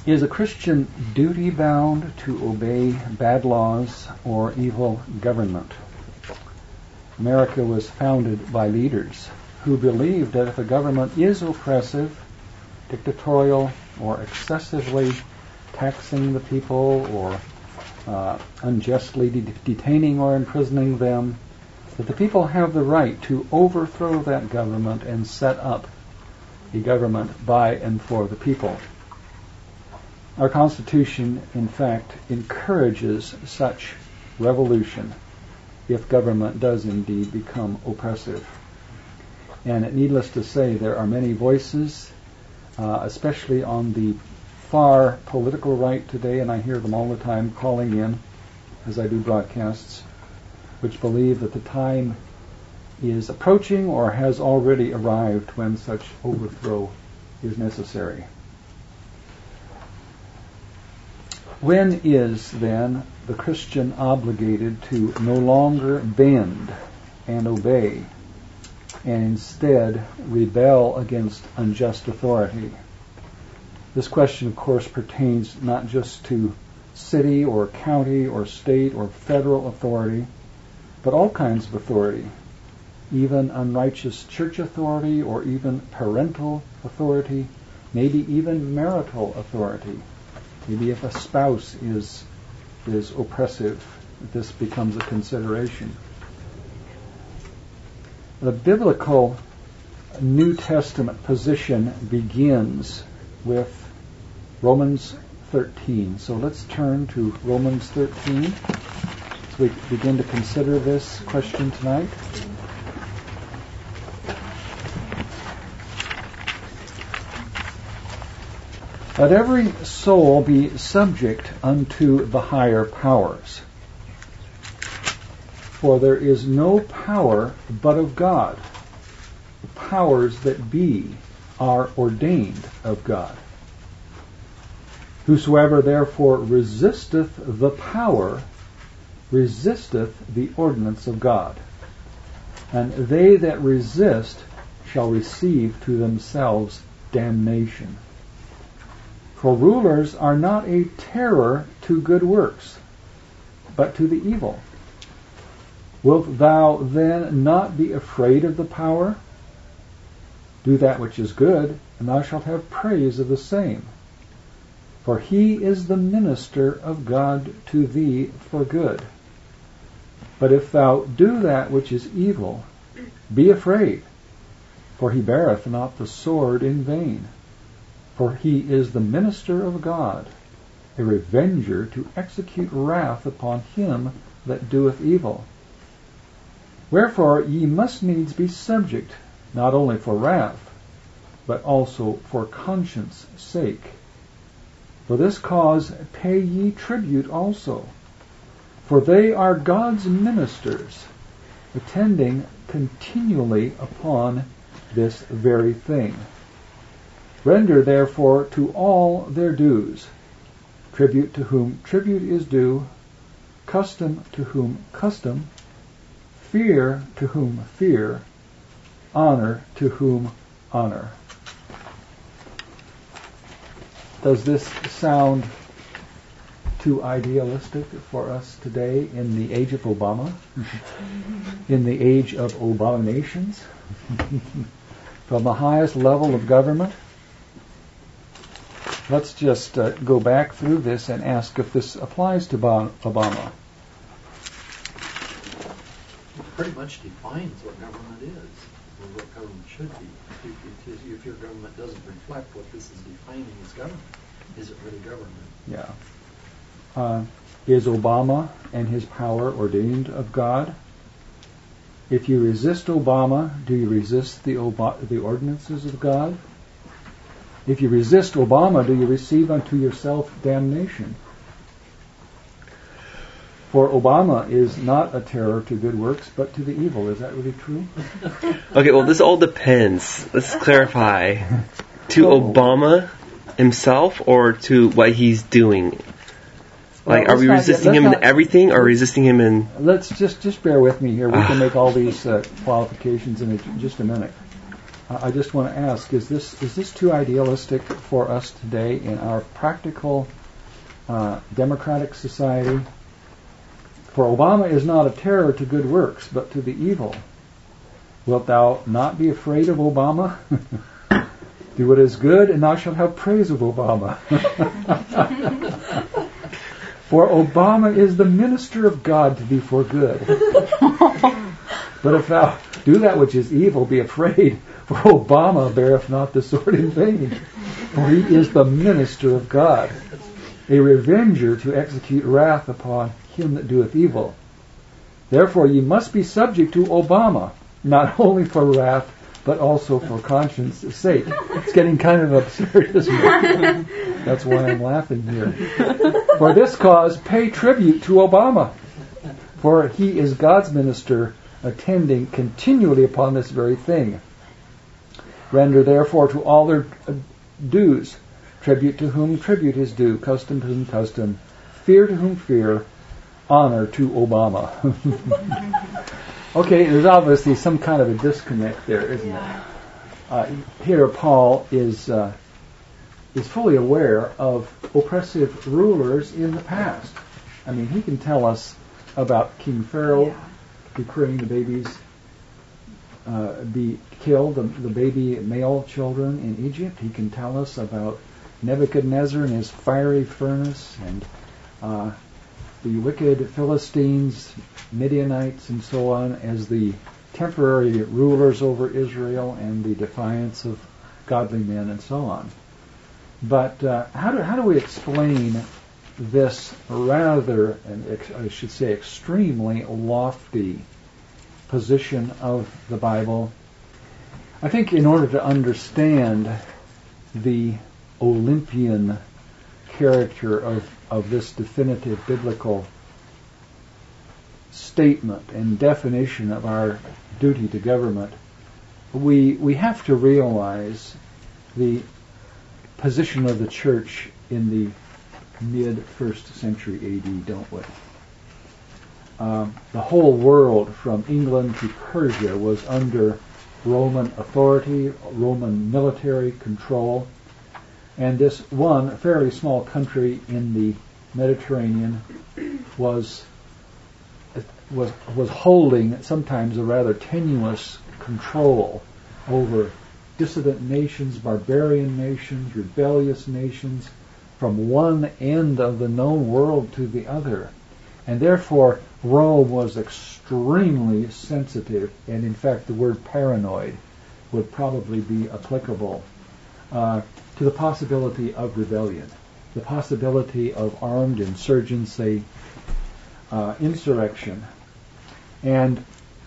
Is a Christian duty-bound to obey bad laws or evil government? America was founded by leaders who believed that if a government is oppressive, dictatorial, or excessively taxing the people, or unjustly detaining or imprisoning them, that the people have the right to overthrow that government and set up a government by and for the people. Our Constitution, in fact, encourages such revolution if government does indeed become oppressive. And needless to say, there are many voices, especially on the far political right today, and I hear them all the time calling in as I do broadcasts, which believe that the time is approaching or has already arrived when such overthrow is necessary. When is, then, the Christian obligated to no longer bend and obey, and instead rebel against unjust authority? This question, of course, pertains not just to city or county or state or federal authority, but all kinds of authority, even unrighteous church authority or even parental authority, maybe even marital authority. Maybe if a spouse is oppressive, this becomes a consideration. The biblical New Testament position begins with Romans 13. So let's turn to Romans 13 as we begin to consider this question tonight. Let every soul be subject unto the higher powers. For there is no power but of God. The powers that be are ordained of God. Whosoever therefore resisteth the power, resisteth the ordinance of God. And they that resist shall receive to themselves damnation. For rulers are not a terror to good works, but to the evil. Wilt thou then not be afraid of the power? Do that which is good, and thou shalt have praise of the same. For he is the minister of God to thee for good. But if thou do that which is evil, be afraid, for he beareth not the sword in vain. For he is the minister of God, a revenger to execute wrath upon him that doeth evil. Wherefore ye must needs be subject, not only for wrath, but also for conscience sake. For this cause pay ye tribute also, for they are God's ministers, attending continually upon this very thing. Render therefore to all their dues, tribute to whom tribute is due, custom to whom custom, fear to whom fear, honor to whom honor. Does this sound too idealistic for us today in the age of Obama? In the age of abominations? From the highest level of government? Let's just go back through this and ask if this applies to Obama. It pretty much defines what government is, or what government should be. If your government doesn't reflect what this is defining as government, is it really government? Yeah. Is Obama and his power ordained of God? If you resist Obama, do you resist the ordinances of God? If you resist Obama, do you receive unto yourself damnation? For Obama is not a terror to good works, but to the evil. Is that really true? Okay, well, this all depends. Let's clarify. To Obama himself or to what he's doing? Like, are we resisting him in everything or resisting him in... Let's just bear with me here. We can make all these qualifications in just a minute. I just want to ask, is this too idealistic for us today in our practical democratic society? For Obama is not a terror to good works, but to the evil. Wilt thou not be afraid of Obama? Do what is good, and thou shalt have praise of Obama. For Obama is the minister of God to thee for good. But if thou do that which is evil, be afraid, for Obama beareth not the sword in vain. For he is the minister of God, a revenger to execute wrath upon him that doeth evil. Therefore ye must be subject to Obama, not only for wrath, but also for conscience sake. It's getting kind of absurd, isn't it? That's why I'm laughing here. For this cause, pay tribute to Obama, for he is God's minister, attending continually upon this very thing. Render therefore to all their dues, tribute to whom tribute is due, custom to whom custom, fear to whom fear, honor to Obama. Okay, there's obviously some kind of a disconnect there, isn't it? Here Paul is fully aware of oppressive rulers in the past. I mean, he can tell us about King Pharaoh decreeing the babies be killed, the baby male children in Egypt. He can tell us about Nebuchadnezzar and his fiery furnace, and the wicked Philistines, Midianites, and so on, as the temporary rulers over Israel and the defiance of godly men and so on. But how do we explain this rather, and I should say extremely lofty position of the Bible? I think in order to understand the Olympian character of this definitive biblical statement and definition of our duty to government, we have to realize the position of the church in the mid-1st century AD, don't we? The whole world from England to Persia was under Roman authority, Roman military control, and this one fairly small country in the Mediterranean was holding sometimes a rather tenuous control over dissident nations, barbarian nations, rebellious nations, from one end of the known world to the other. And therefore, Rome was extremely sensitive, and in fact the word paranoid would probably be applicable to the possibility of rebellion, the possibility of armed insurgency, insurrection. And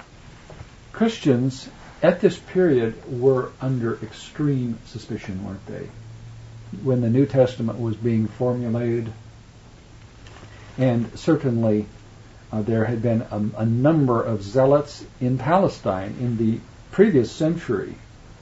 Christians at this period were under extreme suspicion, weren't they? When the New Testament was being formulated, and certainly there had been a number of zealots in Palestine in the previous century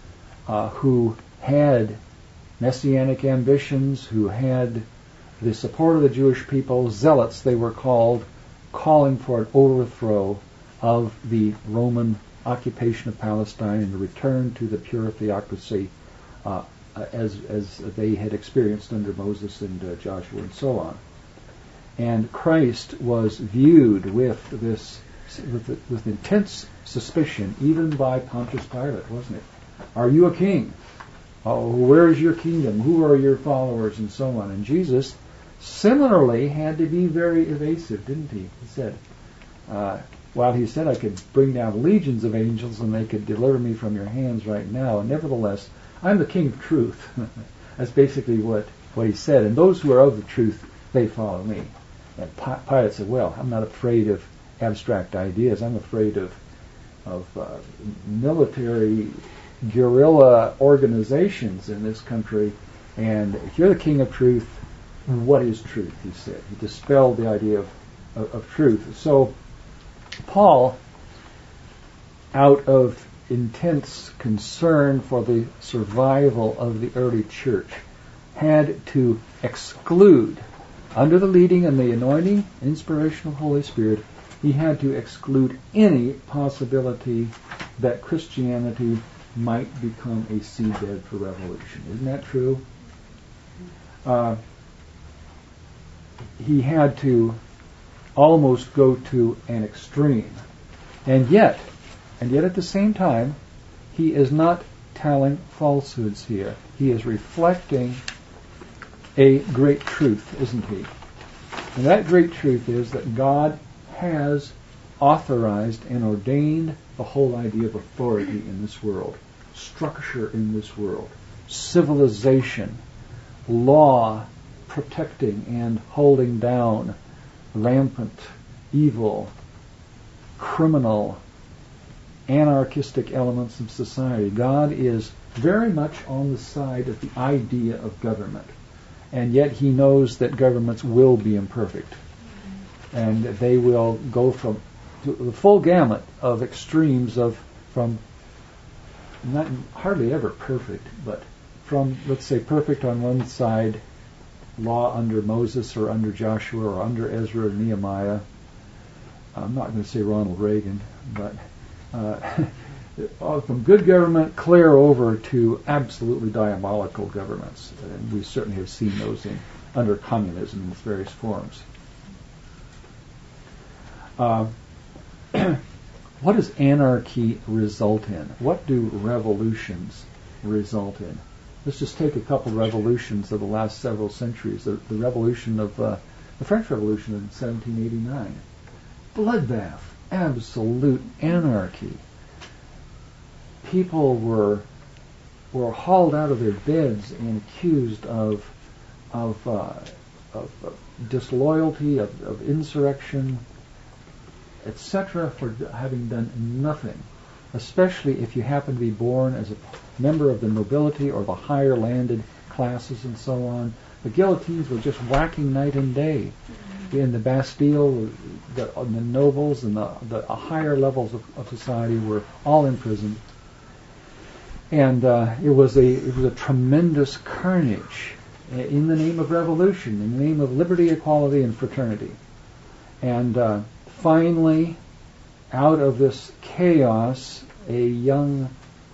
who had messianic ambitions, who had the support of the Jewish people. Zealots, they were called, calling for an overthrow of the Roman occupation of Palestine and a return to the pure theocracy as they had experienced under Moses and Joshua and so on. And Christ was viewed with intense suspicion, even by Pontius Pilate, wasn't it? Are you a king? Oh, where is your kingdom? Who are your followers? And so on. And Jesus similarly had to be very evasive, didn't he? He said, while he said I could bring down legions of angels and they could deliver me from your hands right now, nevertheless, I'm the king of truth. That's basically what he said. And those who are of the truth, they follow me. And Pilate said, well, I'm not afraid of abstract ideas. I'm afraid of military guerrilla organizations in this country. And if you're the king of truth, what is truth, he said. He dispelled the idea of truth. So Paul, out of intense concern for the survival of the early church, had to exclude, under the leading and the anointing, inspiration of the Holy Spirit, he had to exclude any possibility that Christianity might become a seedbed for revolution. Isn't that true? He had to almost go to an extreme. And yet at the same time, he is not telling falsehoods here. He is reflecting a great truth, isn't he? And that great truth is that God has authorized and ordained the whole idea of authority in this world, structure in this world, civilization, law protecting and holding down rampant, evil, criminal, anarchistic elements of society. God is very much on the side of the idea of government. And yet he knows that governments will be imperfect. And they will go from the full gamut of extremes from not hardly ever perfect, but from, let's say, perfect on one side, law under Moses or under Joshua or under Ezra or Nehemiah. I'm not going to say Ronald Reagan, but from good government clear over to absolutely diabolical governments. And we certainly have seen those under communism in its various forms. What does anarchy result in? What do revolutions result in? Let's just take a couple revolutions of the last several centuries. The revolution of the French Revolution in 1789. Bloodbath, absolute anarchy. People were hauled out of their beds and accused of disloyalty, of insurrection, etc., for having done nothing, especially if you happen to be born as a member of the nobility or the higher landed classes and so on. The guillotines were just whacking night and day. In the Bastille, the nobles and the higher levels of society were all imprisoned. And it was a tremendous carnage in the name of revolution, in the name of liberty, equality, and fraternity. And finally, out of this chaos, a young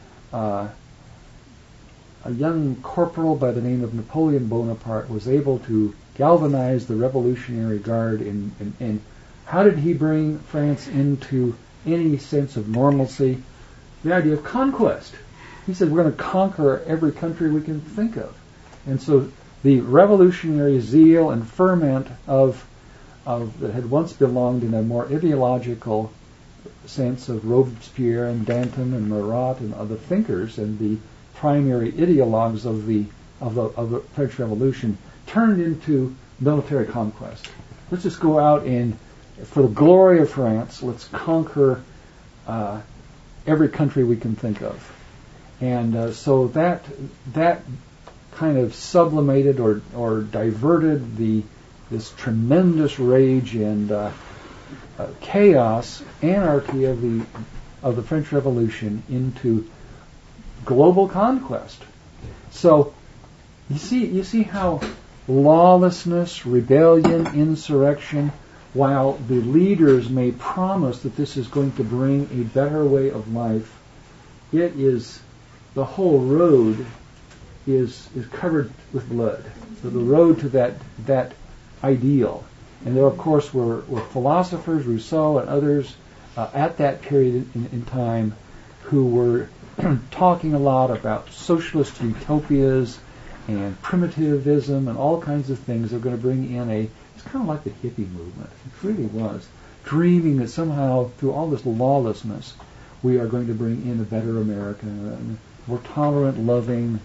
corporal by the name of Napoleon Bonaparte was able to galvanize the Revolutionary Guard. And how did he bring France into any sense of normalcy? The idea of conquest. He said, we're going to conquer every country we can think of. And so the revolutionary zeal and ferment that had once belonged in a more ideological sense of Robespierre and Danton and Marat and other thinkers and the primary ideologues of the French Revolution turned into military conquest. Let's just go out and, for the glory of France, let's conquer every country we can think of. And so that kind of sublimated or diverted this tremendous rage and chaos, anarchy of the French Revolution into global conquest. So you see how lawlessness, rebellion, insurrection, while the leaders may promise that this is going to bring a better way of life, it is the whole road is covered with blood. So the road to that ideal. And there, of course, were philosophers, Rousseau and others, at that period in time who were talking a lot about socialist utopias and primitivism and all kinds of things that are going to bring in it's kind of like the hippie movement. It really was. Dreaming that somehow through all this lawlessness we are going to bring in a better America, a more tolerant, loving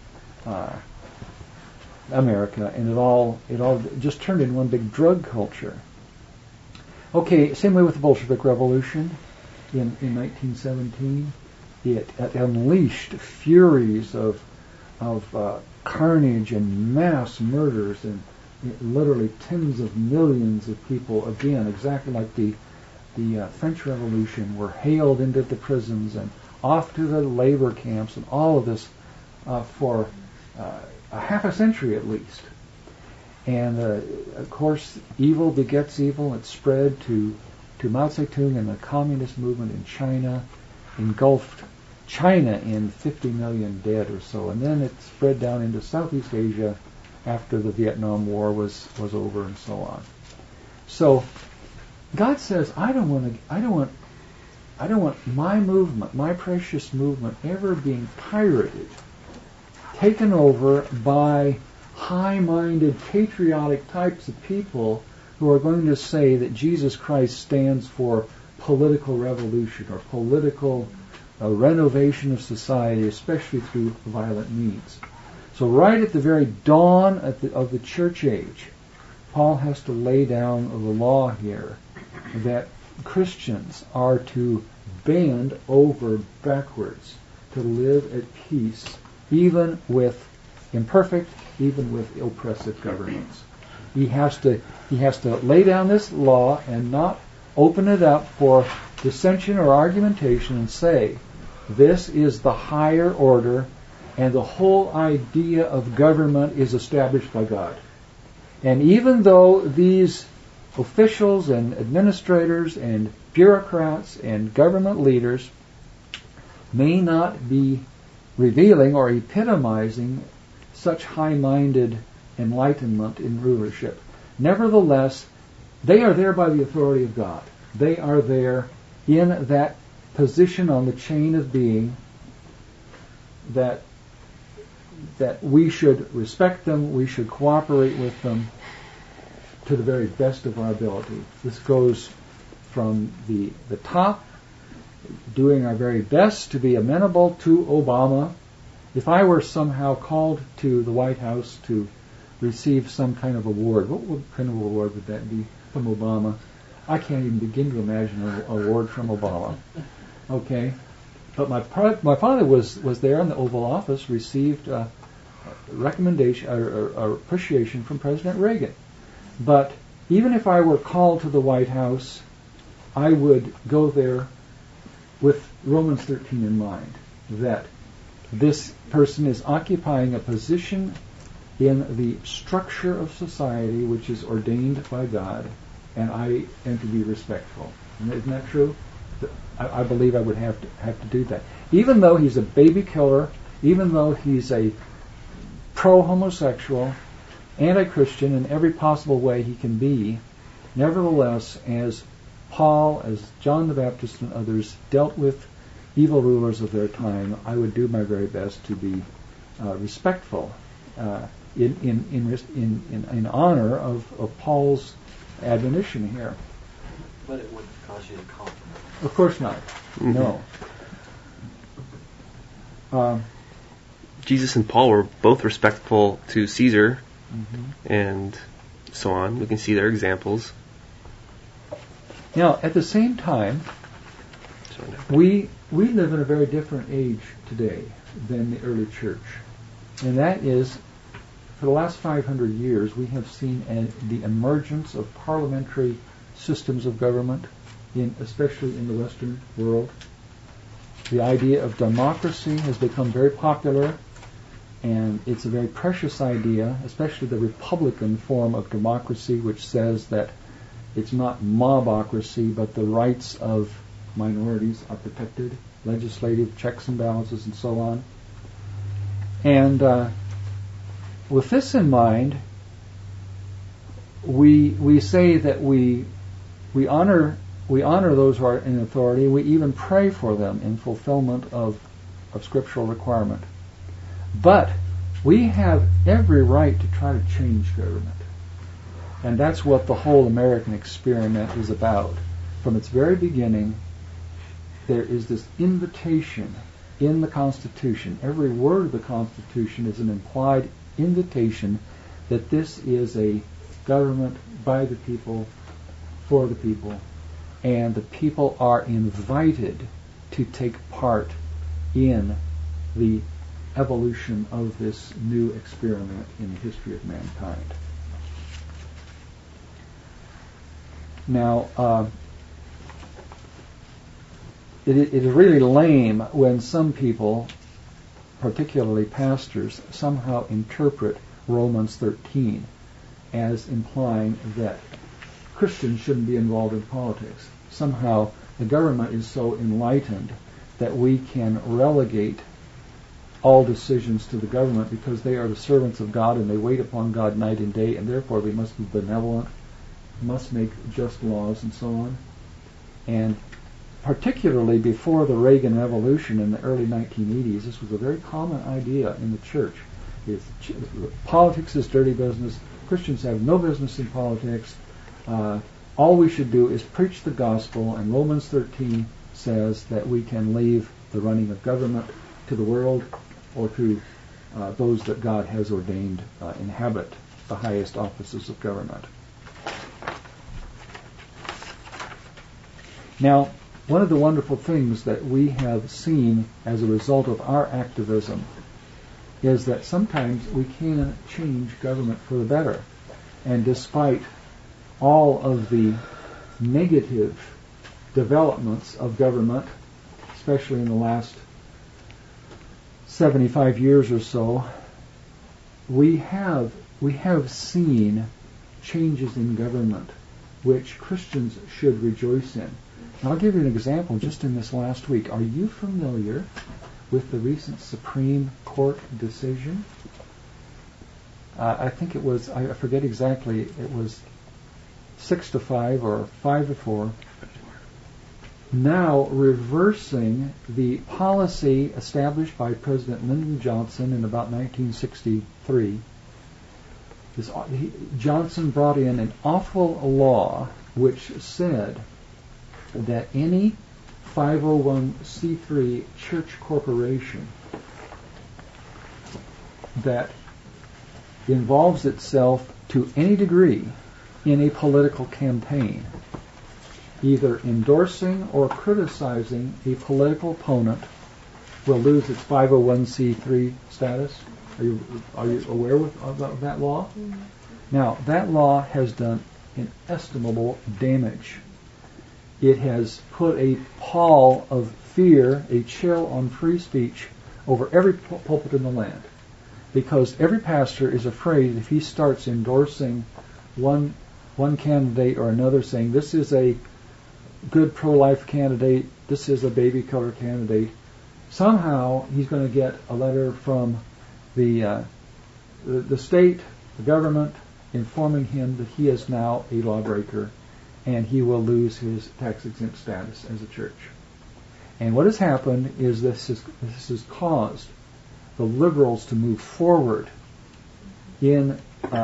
America, and it all just turned into one big drug culture. Okay, same way with the Bolshevik Revolution in 1917. It unleashed furies of carnage and mass murders and literally tens of millions of people, again, exactly like the French Revolution, were hailed into the prisons and off to the labor camps and all of this for a half a century at least. And of course, evil begets evil. It spread to Mao Zedong and the communist movement in China, engulfed China in 50 million dead or so, and then it spread down into Southeast Asia after the Vietnam War was over and so on. So God says, I don't want my movement, my precious movement, ever being pirated, taken over by high-minded, patriotic types of people who are going to say that Jesus Christ stands for political revolution or political renovation of society, especially through violent means. So right at the very dawn of the church age, Paul has to lay down the law here that Christians are to bend over backwards to live at peace, even with imperfect, even with oppressive governments. He has to lay down this law and not open it up for dissension or argumentation and say, this is the higher order and the whole idea of government is established by God. And even though these officials and administrators and bureaucrats and government leaders may not be revealing or epitomizing such high-minded enlightenment in rulership, nevertheless, they are there by the authority of God. They are there in that position on the chain of being that we should respect them, we should cooperate with them to the very best of our ability. This goes from the top, doing our very best to be amenable to Obama. If I were somehow called to the White House to receive some kind of award, what kind of award would that be from Obama? I can't even begin to imagine an award from Obama. Okay? But my father was there in the Oval Office, received a recommendation or appreciation from President Reagan. But even if I were called to the White House, I would go there with Romans 13 in mind, that this person is occupying a position in the structure of society which is ordained by God, and I am to be respectful. Isn't that true? I believe I would have to do that. Even though he's a baby killer, even though he's a pro-homosexual, anti-Christian in every possible way he can be, nevertheless, as Paul, as John the Baptist and others dealt with evil rulers of their time, I would do my very best to be respectful in honor of Paul's admonition here. But it wouldn't cause you to compromise. Of course not. Mm-hmm. No. Jesus and Paul were both respectful to Caesar, mm-hmm. and so on. We can see their examples. Now, at the same time, we live in a very different age today than the early church. And that is, for the last 500 years, we have seen the emergence of parliamentary systems of government, especially in the Western world. The idea of democracy has become very popular, and it's a very precious idea, especially the Republican form of democracy, which says that it's not mobocracy, but the rights of minorities are protected, legislative checks and balances, and so on. And with this in mind, we say that we honor those who are in authority. We even pray for them in fulfillment of scriptural requirement. But we have every right to try to change government. And that's what the whole American experiment is about. From its very beginning, there is this invitation in the Constitution. Every word of the Constitution is an implied invitation that this is a government by the people, for the people, and the people are invited to take part in the evolution of this new experiment in the history of mankind. Now, it is really lame when some people, particularly pastors, somehow interpret Romans 13 as implying that Christians shouldn't be involved in politics. Somehow the government is so enlightened that we can relegate all decisions to the government because they are the servants of God and they wait upon God night and day, and therefore they must be benevolent, must make just laws and so on. And particularly before the Reagan Revolution in the early 1980s, this was a very common idea in the church. Politics is dirty business. Christians have no business in politics. All we should do is preach the gospel, and Romans 13 says that we can leave the running of government to the world or to those that God has ordained inhabit the highest offices of government. Now, one of the wonderful things that we have seen as a result of our activism is that sometimes we can change government for the better. And despite all of the negative developments of government, especially in the last 75 years or so, we have seen changes in government which Christians should rejoice in. Now, I'll give you an example just in this last week. Are you familiar with the recent Supreme Court decision? I think it was, I forget exactly, it was 6-5 or 5-4. Now reversing the policy established by President Lyndon Johnson in about 1963. Johnson brought in an awful law which said that any 501c3 church corporation that involves itself to any degree in a political campaign, either endorsing or criticizing a political opponent, will lose its 501c3 status. Are you aware of that law? Mm-hmm. Now, that law has done inestimable damage. It has put a pall of fear, a chill on free speech over every pulpit in the land. Because every pastor is afraid if he starts endorsing one candidate or another, saying this is a good pro-life candidate, this is a baby killer candidate, somehow he's going to get a letter from the state, the government, informing him that he is now a lawbreaker and he will lose his tax-exempt status as a church. And what has happened is this has caused the liberals to move forward since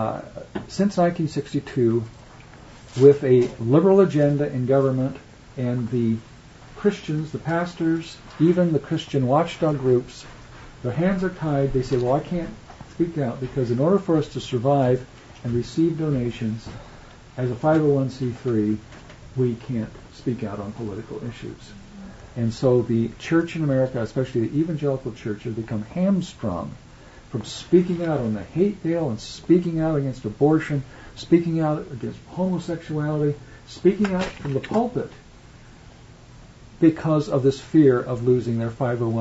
1962 with a liberal agenda in government, and the Christians, the pastors, even the Christian watchdog groups, their hands are tied. They say, well, I can't speak out because in order for us to survive and receive donations as a 501c3, we can't speak out on political issues. And so the church in America, especially the evangelical church, has become hamstrung from speaking out on the hate bill and speaking out against abortion, speaking out against homosexuality, speaking out from the pulpit because of this fear of losing their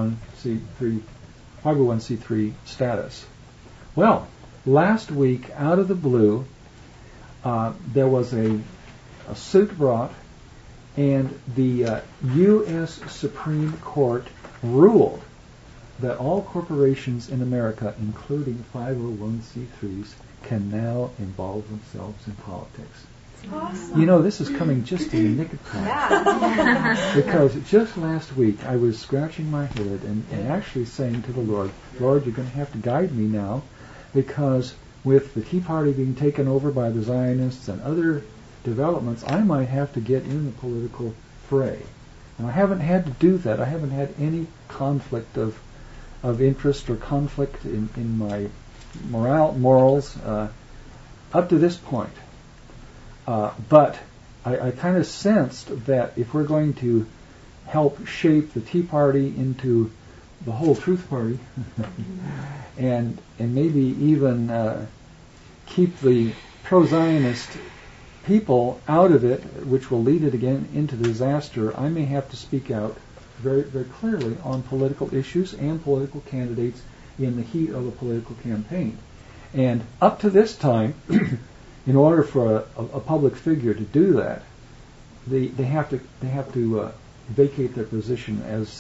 501c3 status. Well, last week, out of the blue, there was a suit brought, and the U.S. Supreme Court ruled that all corporations in America, including 501c3s, can now involve themselves in politics. Awesome. You know, this is coming just in the nick of time. Yeah. Because just last week I was scratching my head and actually saying to the Lord, Lord, you're going to have to guide me now, because with the Tea Party being taken over by the Zionists and other developments, I might have to get in the political fray. And I haven't had to do that. I haven't had any conflict of interest or conflict in my morals up to this point. But I kind of sensed that if we're going to help shape the Tea Party into the whole Truth Party, and maybe even keep the pro-Zionist people out of it, which will lead it again into disaster, I may have to speak out very, very clearly on political issues and political candidates in the heat of a political campaign. And up to this time, in order for a public figure to do that, they have to vacate their position as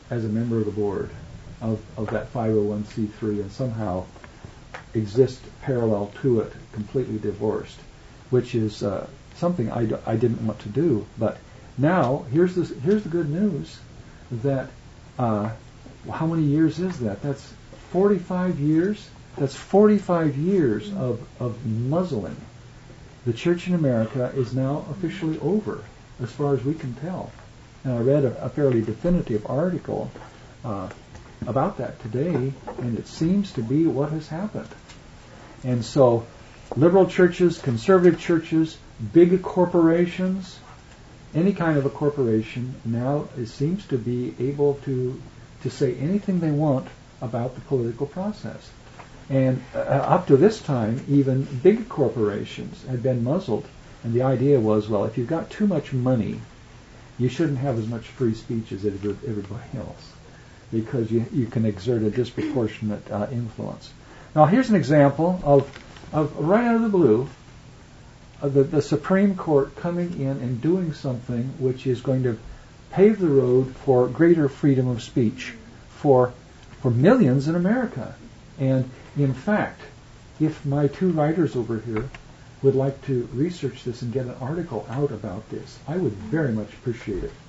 as a member of the board of that 501c3 and somehow exist parallel to it, completely divorced, which is something I didn't want to do. But now, here's the good news, that how many years is that? That's 45 years. That's 45 years of muzzling. The church in America is now officially over, as far as we can tell. And I read a fairly definitive article about that today, and it seems to be what has happened. And so, liberal churches, conservative churches, big corporations, any kind of a corporation now it seems to be able to say anything they want about the political process. And up to this time, even big corporations had been muzzled. And the idea was, well, if you've got too much money, you shouldn't have as much free speech as everybody else, because you can exert a disproportionate influence. Now, here's an example of right out of the blue, the Supreme Court coming in and doing something which is going to pave the road for greater freedom of speech for millions in America. And in fact, if my two writers over here would like to research this and get an article out about this, I would very much appreciate it.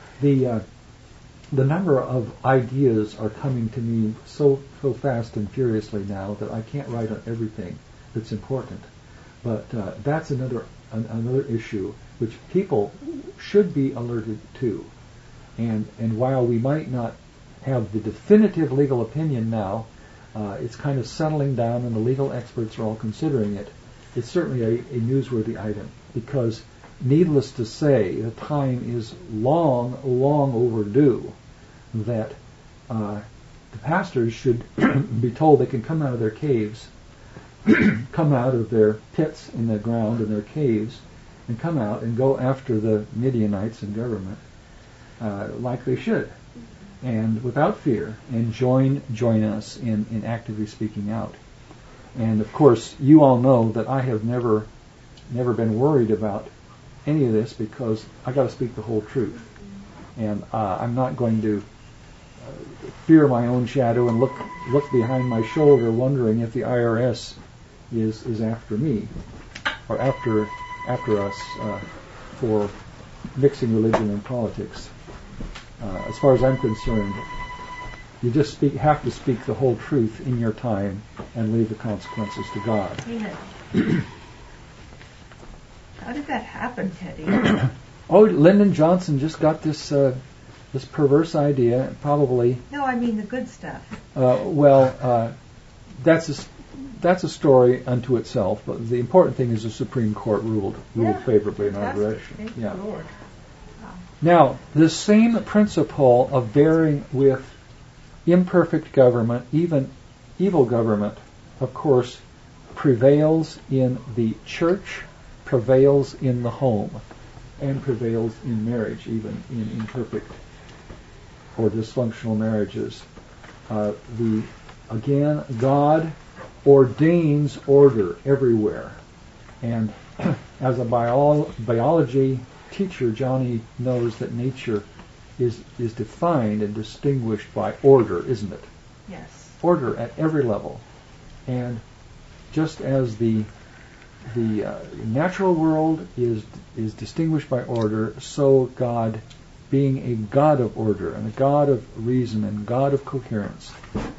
The number of ideas are coming to me so fast and furiously now that I can't write on everything that's important. But that's another issue which people should be alerted to. And while we might not have the definitive legal opinion now, it's kind of settling down and the legal experts are all considering it. It's certainly a newsworthy item, because needless to say, the time is long overdue that the pastors should be told they can come out of their caves, come out of their pits in the ground in their caves, and come out and go after the Midianites in government like they should, and without fear, and join us in actively speaking out. And of course, you all know that I have never been worried about any of this, because I got to speak the whole truth, and I'm not going to fear my own shadow and look behind my shoulder, wondering if the IRS is after me or after us for mixing religion and politics. As far as I'm concerned, you just have to speak the whole truth in your time and leave the consequences to God. Amen. How did that happen, Teddy? Oh, Lyndon Johnson just got this perverse idea, probably. No, I mean the good stuff. That's a story unto itself. But the important thing is the Supreme Court ruled favorably in our direction. Thank you, Lord. Wow. Now, the same principle of bearing with imperfect government, even evil government, of course, prevails in the church, prevails in the home, and prevails in marriage, even in imperfect or dysfunctional marriages. Again, God ordains order everywhere. And as a biology teacher, Johnny knows that nature is defined and distinguished by order, isn't it? Yes. Order at every level. And just as the natural world is distinguished by order, so God, being a God of order and a God of reason and God of coherence,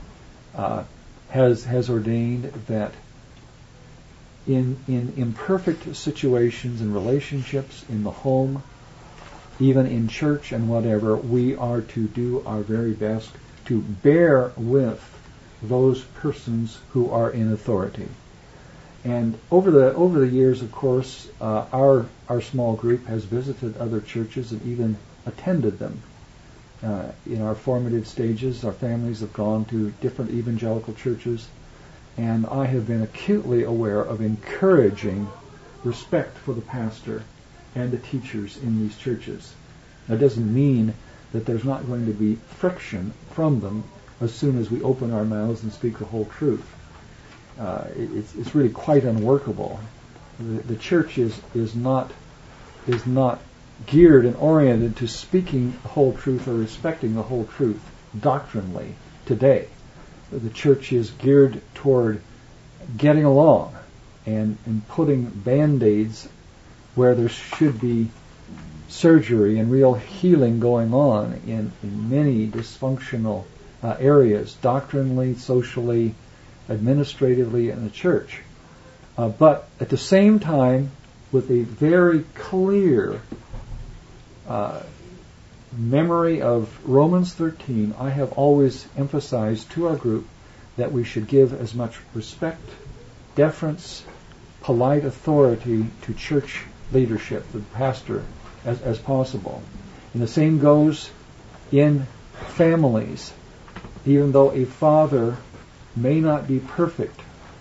has ordained that in imperfect situations and relationships in the home, even in church and whatever, we are to do our very best to bear with those persons who are in authority. And over the years, of course, our small group has visited other churches and even attended them. In our formative stages, our families have gone to different evangelical churches, and I have been acutely aware of encouraging respect for the pastor and the teachers in these churches. That doesn't mean that there's not going to be friction from them as soon as we open our mouths and speak the whole truth. It's really quite unworkable. The church is not geared and oriented to speaking the whole truth or respecting the whole truth doctrinally today. The church is geared toward getting along and putting band-aids where there should be surgery and real healing going on in many dysfunctional areas, doctrinally, socially, administratively in the church. But at the same time, with a very clear memory of Romans 13, I have always emphasized to our group that we should give as much respect, deference, polite authority to church leadership, the pastor, as possible. And the same goes in families. Even though a father may not be perfect,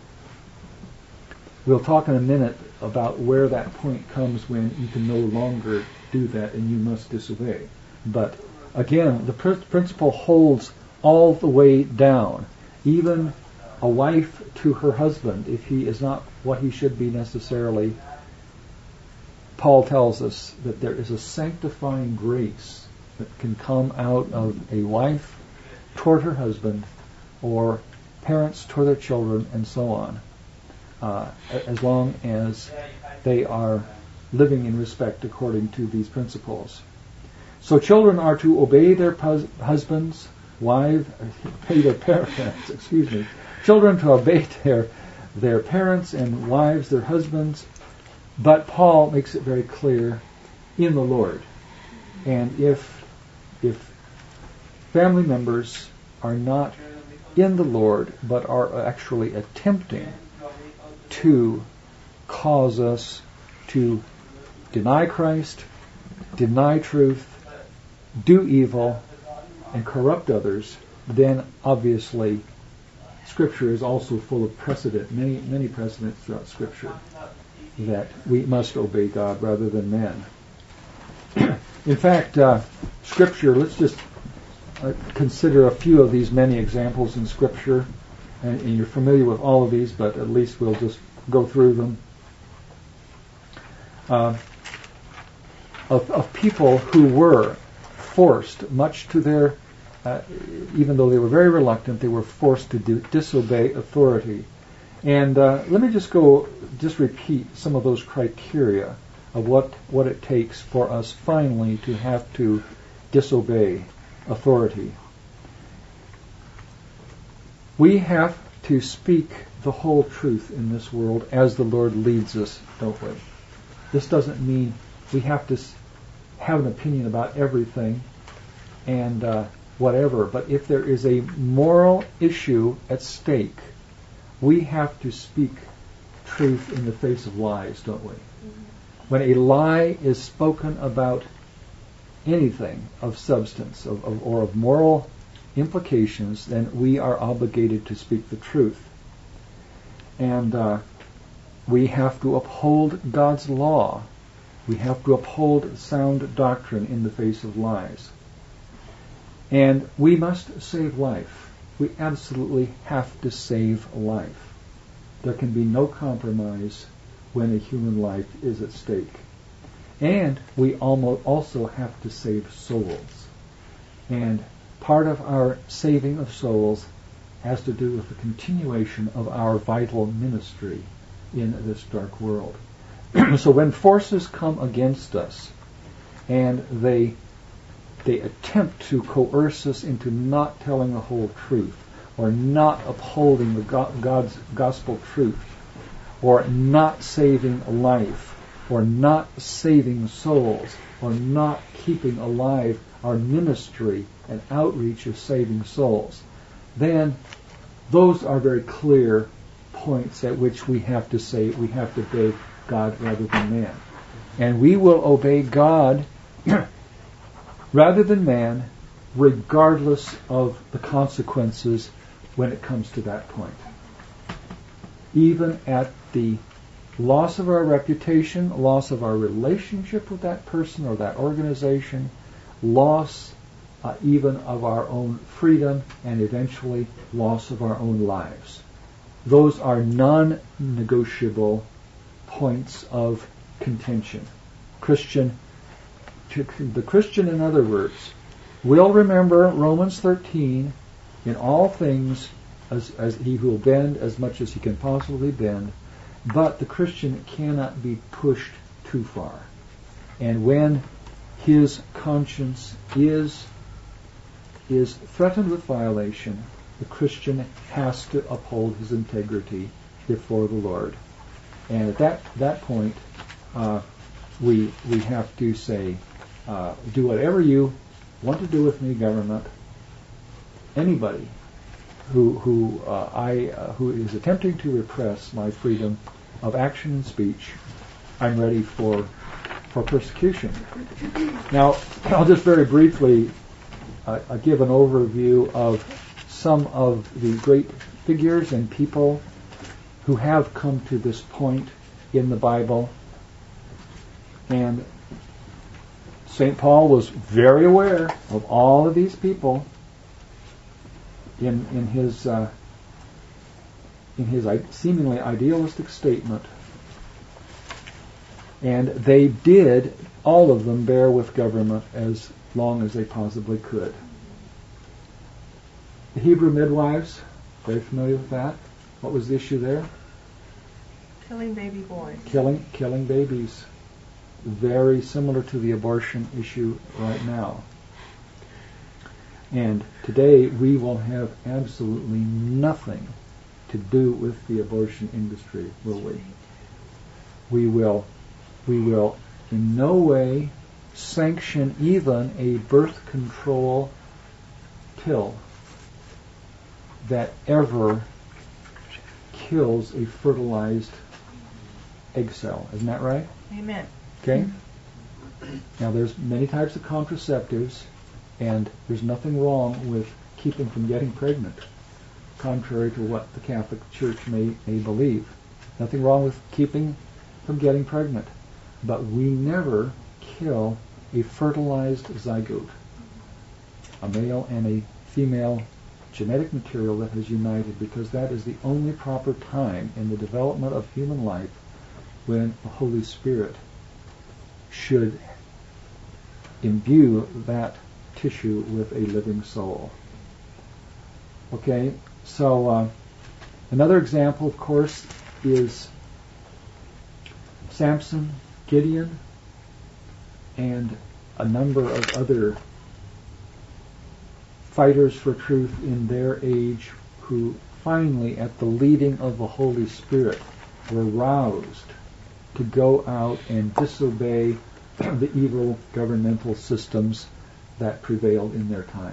we'll talk in a minute about where that point comes when you can no longer do that and you must disobey. But again, the principle holds all the way down. Even a wife to her husband, if he is not what he should be necessarily, Paul tells us that there is a sanctifying grace that can come out of a wife toward her husband or parents toward their children and so on, as long as they are living in respect according to these principles. So children are to obey their husbands, obey their parents, children to obey their parents and wives, their husbands, but Paul makes it very clear, in the Lord. And if family members are not in the Lord, but are actually attempting to cause us to deny Christ, deny truth, do evil, and corrupt others, then obviously Scripture is also full of precedent, many precedents throughout Scripture, that we must obey God rather than men. In fact, Scripture, let's just consider a few of these many examples in Scripture, and you're familiar with all of these, but at least we'll just go through them. Of people who were forced, much to their, even though they were very reluctant, they were forced to disobey authority. And let me just repeat some of those criteria of what it takes for us finally to have to disobey authority. We have to speak the whole truth in this world as the Lord leads us, don't we? This doesn't mean we have to have an opinion about everything and whatever, but if there is a moral issue at stake, we have to speak truth in the face of lies, don't we? When a lie is spoken about anything of substance or of moral implications, then we are obligated to speak the truth. And we have to uphold God's law. We have to uphold sound doctrine in the face of lies. And we must save life. We absolutely have to save life. There can be no compromise when a human life is at stake. And we also have to save souls. And part of our saving of souls has to do with the continuation of our vital ministry in this dark world. So when forces come against us and they attempt to coerce us into not telling the whole truth, or not upholding the God's gospel truth, or not saving life, or not saving souls, or not keeping alive our ministry and outreach of saving souls, then those are very clear points at which we have to say we have to obey God rather than man. And we will obey God rather than man, regardless of the consequences when it comes to that point. Even at the loss of our reputation, loss of our relationship with that person or that organization, loss even of our own freedom, and eventually loss of our own lives. Those are non-negotiable points of contention. Christian, the Christian, in other words, will remember Romans 13 in all things, as he will bend as much as he can possibly bend, but the Christian cannot be pushed too far. And when his conscience is threatened with violation, the Christian has to uphold his integrity before the Lord. And at that point, we have to say, do whatever you want to do with me, government. Anybody who is attempting to repress my freedom of action and speech, I'm ready for persecution. Now, I'll just very briefly give an overview of some of the great figures and people who have come to this point in the Bible. And St. Paul was very aware of all of these people in his seemingly idealistic statement. And they did, all of them, bear with government as long as they possibly could. The Hebrew midwives, very familiar with that. What was the issue there? Killing baby boys. Killing babies. Very similar to the abortion issue right now. And today we will have absolutely nothing to do with the abortion industry, will we? We will in no way sanction even a birth control pill that ever kills a fertilized egg cell. Isn't that right? Amen. Okay? Now there's many types of contraceptives, and there's nothing wrong with keeping from getting pregnant, contrary to what the Catholic Church may believe. Nothing wrong with keeping from getting pregnant. But we never kill a fertilized zygote, a male and a female genetic material that has united, because that is the only proper time in the development of human life when the Holy Spirit should imbue that tissue with a living soul. Okay, so another example, of course, is Samson, Gideon, and a number of other fighters for truth in their age who finally, at the leading of the Holy Spirit, were roused to go out and disobey the evil governmental systems that prevailed in their time.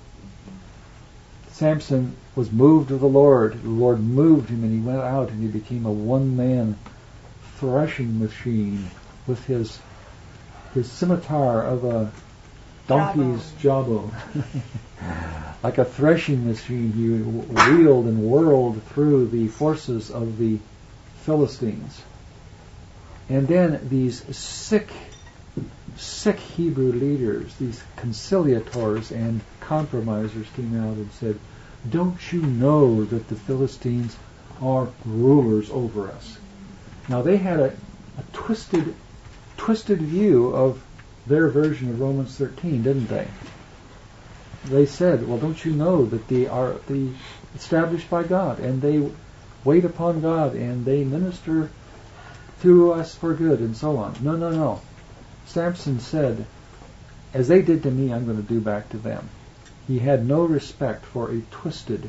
Samson was moved of the Lord. The Lord moved him, and he went out and he became a one-man threshing machine with his scimitar of a donkey's jawbone. Like a threshing machine, he wheeled and whirled through the forces of the Philistines. And then these sick Hebrew leaders, these conciliators and compromisers, came out and said, "Don't you know that the Philistines are rulers over us?" Now they had a twisted view of their version of Romans 13, didn't they? They said, "Well, don't you know that they are established by God, and they wait upon God, and they minister to us for good," and so on. No. Samson said, "As they did to me, I'm going to do back to them." He had no respect for a twisted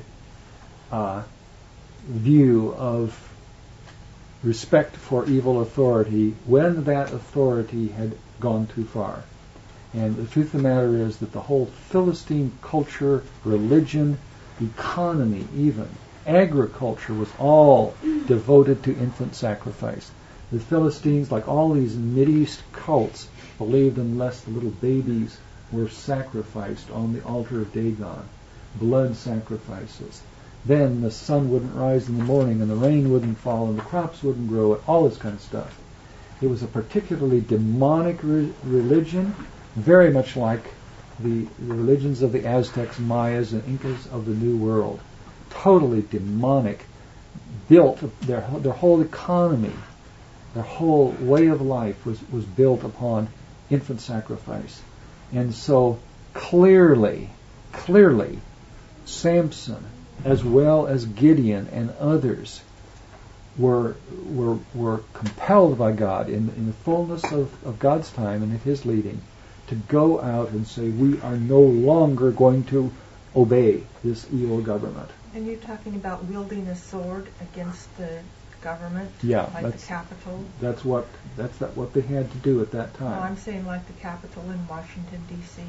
view of respect for evil authority when that authority had gone too far. And the truth of the matter is that the whole Philistine culture, religion, economy, even agriculture, was all devoted to infant sacrifice. The Philistines, like all these Mideast cults, believed unless the little babies were sacrificed on the altar of Dagon, blood sacrifices, then the sun wouldn't rise in the morning, and the rain wouldn't fall, and the crops wouldn't grow, and all this kind of stuff. It was a particularly demonic religion, very much like the religions of the Aztecs, Mayas, and Incas of the New World. Totally demonic. Built their whole economy, their whole way of life was built upon infant sacrifice. And so clearly, Samson, as well as Gideon and others, were compelled by God in the fullness of God's time and in His leading to go out and say, we are no longer going to obey this evil government. And you're talking about wielding a sword against the government, like the Capitol? That's what they had to do at that time. Oh, I'm saying like the Capitol in Washington, D.C.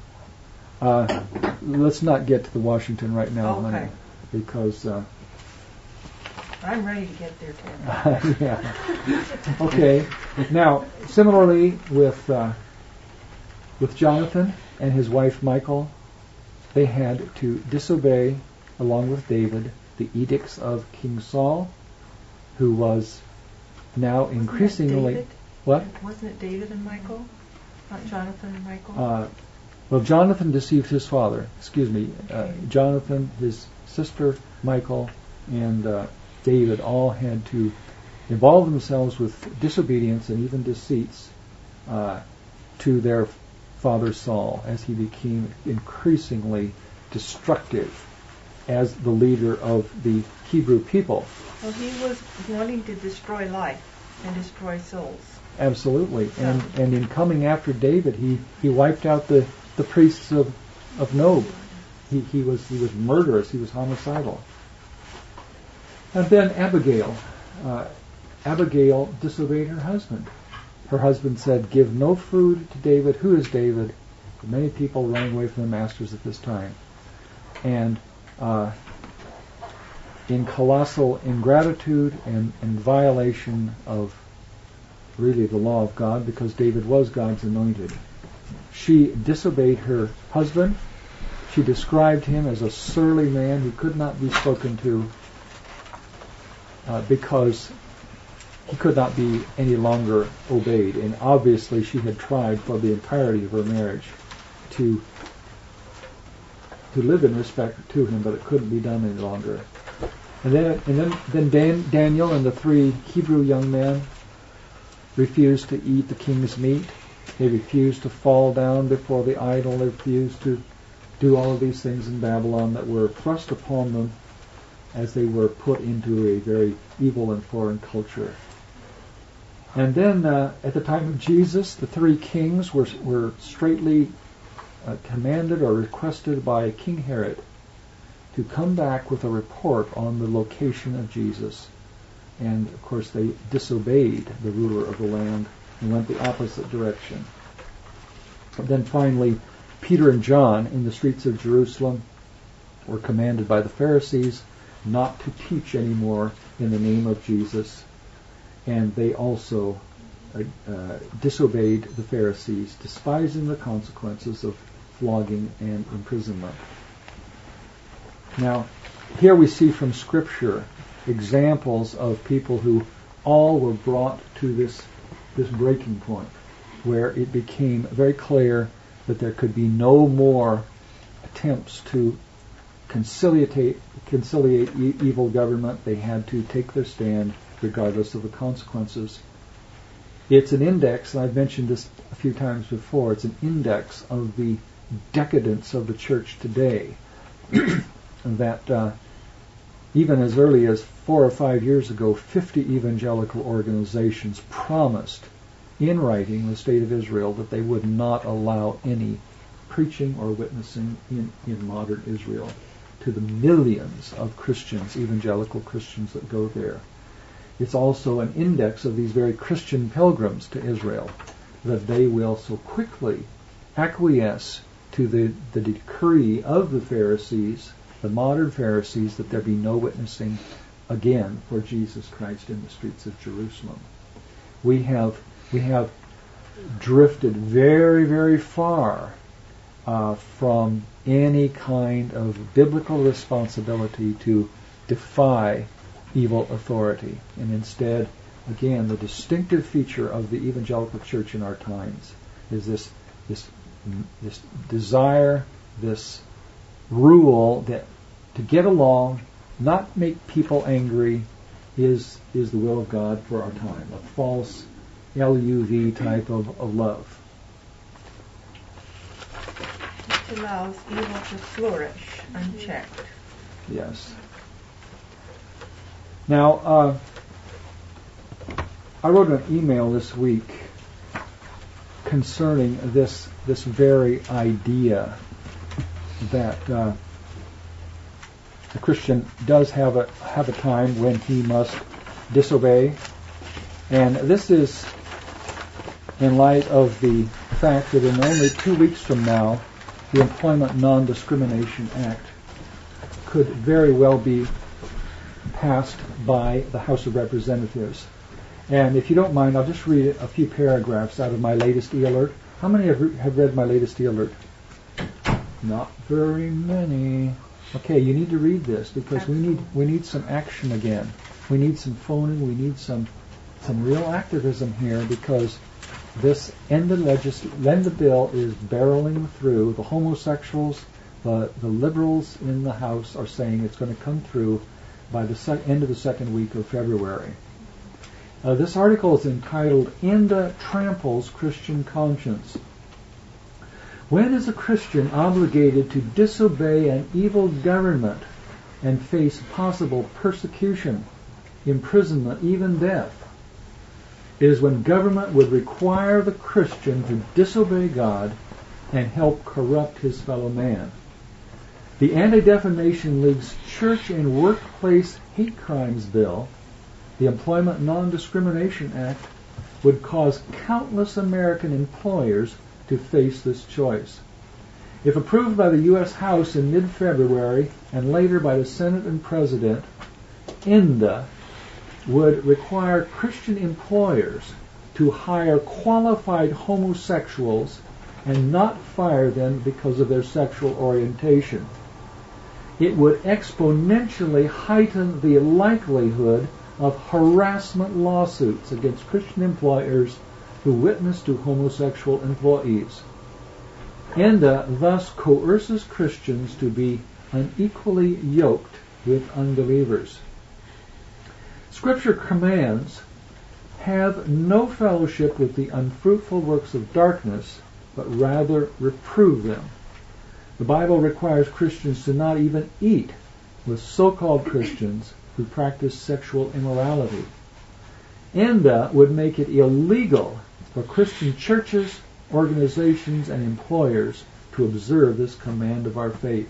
Let's not get to the Washington right now, honey, because I'm ready to get there, Tim. yeah. Okay. Now, similarly with Jonathan and his wife Michal, they had to disobey, along with David, the edicts of King Saul, who was now increasingly... What? Wasn't it David and Michal? Not Jonathan and Michal? Well, Jonathan deceived his father. Jonathan, his sister Michal, and David all had to involve themselves with disobedience and even deceits to their father Saul as he became increasingly destructive as the leader of the Hebrew people. Well, he was wanting to destroy life and destroy souls. Absolutely. And in coming after David, he wiped out the priests of Nob. He was murderous. He was homicidal. And then Abigail. Abigail disobeyed her husband. Her husband said, give no food to David. Who is David? Many people running away from the masters at this time. And in colossal ingratitude and violation of really the law of God, because David was God's anointed, she disobeyed her husband. She described him as a surly man who could not be spoken to because he could not be any longer obeyed. And obviously she had tried for the entirety of her marriage to live in respect to him, but it couldn't be done any longer. And then Daniel and the three Hebrew young men refused to eat the king's meat. They refused to fall down before the idol. They refused to do all of these things in Babylon that were thrust upon them as they were put into a very evil and foreign culture. And then at the time of Jesus, the three kings were straightly commanded or requested by King Herod to come back with a report on the location of Jesus. And of course they disobeyed the ruler of the land and went the opposite direction. But then finally, Peter and John in the streets of Jerusalem were commanded by the Pharisees not to teach anymore in the name of Jesus, and they also disobeyed the Pharisees, despising the consequences of flogging and imprisonment. Now, here we see from Scripture examples of people who all were brought to this breaking point, where it became very clear that there could be no more attempts to conciliate evil government. They had to take their stand regardless of the consequences. It's an index, and I've mentioned this a few times before, it's an index of the decadence of the church today. That even as early as 4 or 5 years ago, 50 evangelical organizations promised in writing the state of Israel that they would not allow any preaching or witnessing in modern Israel to the millions of Christians, evangelical Christians that go there. It's also an index of these very Christian pilgrims to Israel, that they will so quickly acquiesce to the decree of the Pharisees, the modern Pharisees, that there be no witnessing again for Jesus Christ in the streets of Jerusalem. We have drifted very, very far from any kind of biblical responsibility to defy evil authority. And instead, again, the distinctive feature of the evangelical church in our times is this desire, this rule that to get along, not make people angry, is the will of God for our time. A false LUV type of love. allows evil to flourish unchecked. Yes. Now, I wrote an email this week concerning this very idea that the Christian does have a time when he must disobey, and this is in light of the fact that in only 2 weeks from now, the Employment Non-Discrimination Act could very well be passed by the House of Representatives. And if you don't mind, I'll just read a few paragraphs out of my latest e-alert. How many have read my latest e-alert? Not very many. Okay, you need to read this because we need some action again. We need some phoning. We need some real activism here because this end the bill is barreling through. The homosexuals, the liberals in the House are saying it's going to come through by the end of the second week of February. This article is entitled, "ENDA Tramples Christian Conscience." When is a Christian obligated to disobey an evil government and face possible persecution, imprisonment, even death? It is when government would require the Christian to disobey God and help corrupt his fellow man. The Anti-Defamation League's Church and Workplace Hate Crimes Bill, the Employment Non-Discrimination Act, would cause countless American employers to face this choice. If approved by the U.S. House in mid-February and later by the Senate and President, ENDA would require Christian employers to hire qualified homosexuals and not fire them because of their sexual orientation. It would exponentially heighten the likelihood of harassment lawsuits against Christian employers who witness to homosexual employees. ENDA thus coerces Christians to be unequally yoked with unbelievers. Scripture commands, "Have no fellowship with the unfruitful works of darkness, but rather reprove them." The Bible requires Christians to not even eat with so-called Christians who practice sexual immorality. ENDA would make it illegal for Christian churches, organizations, and employers to observe this command of our faith.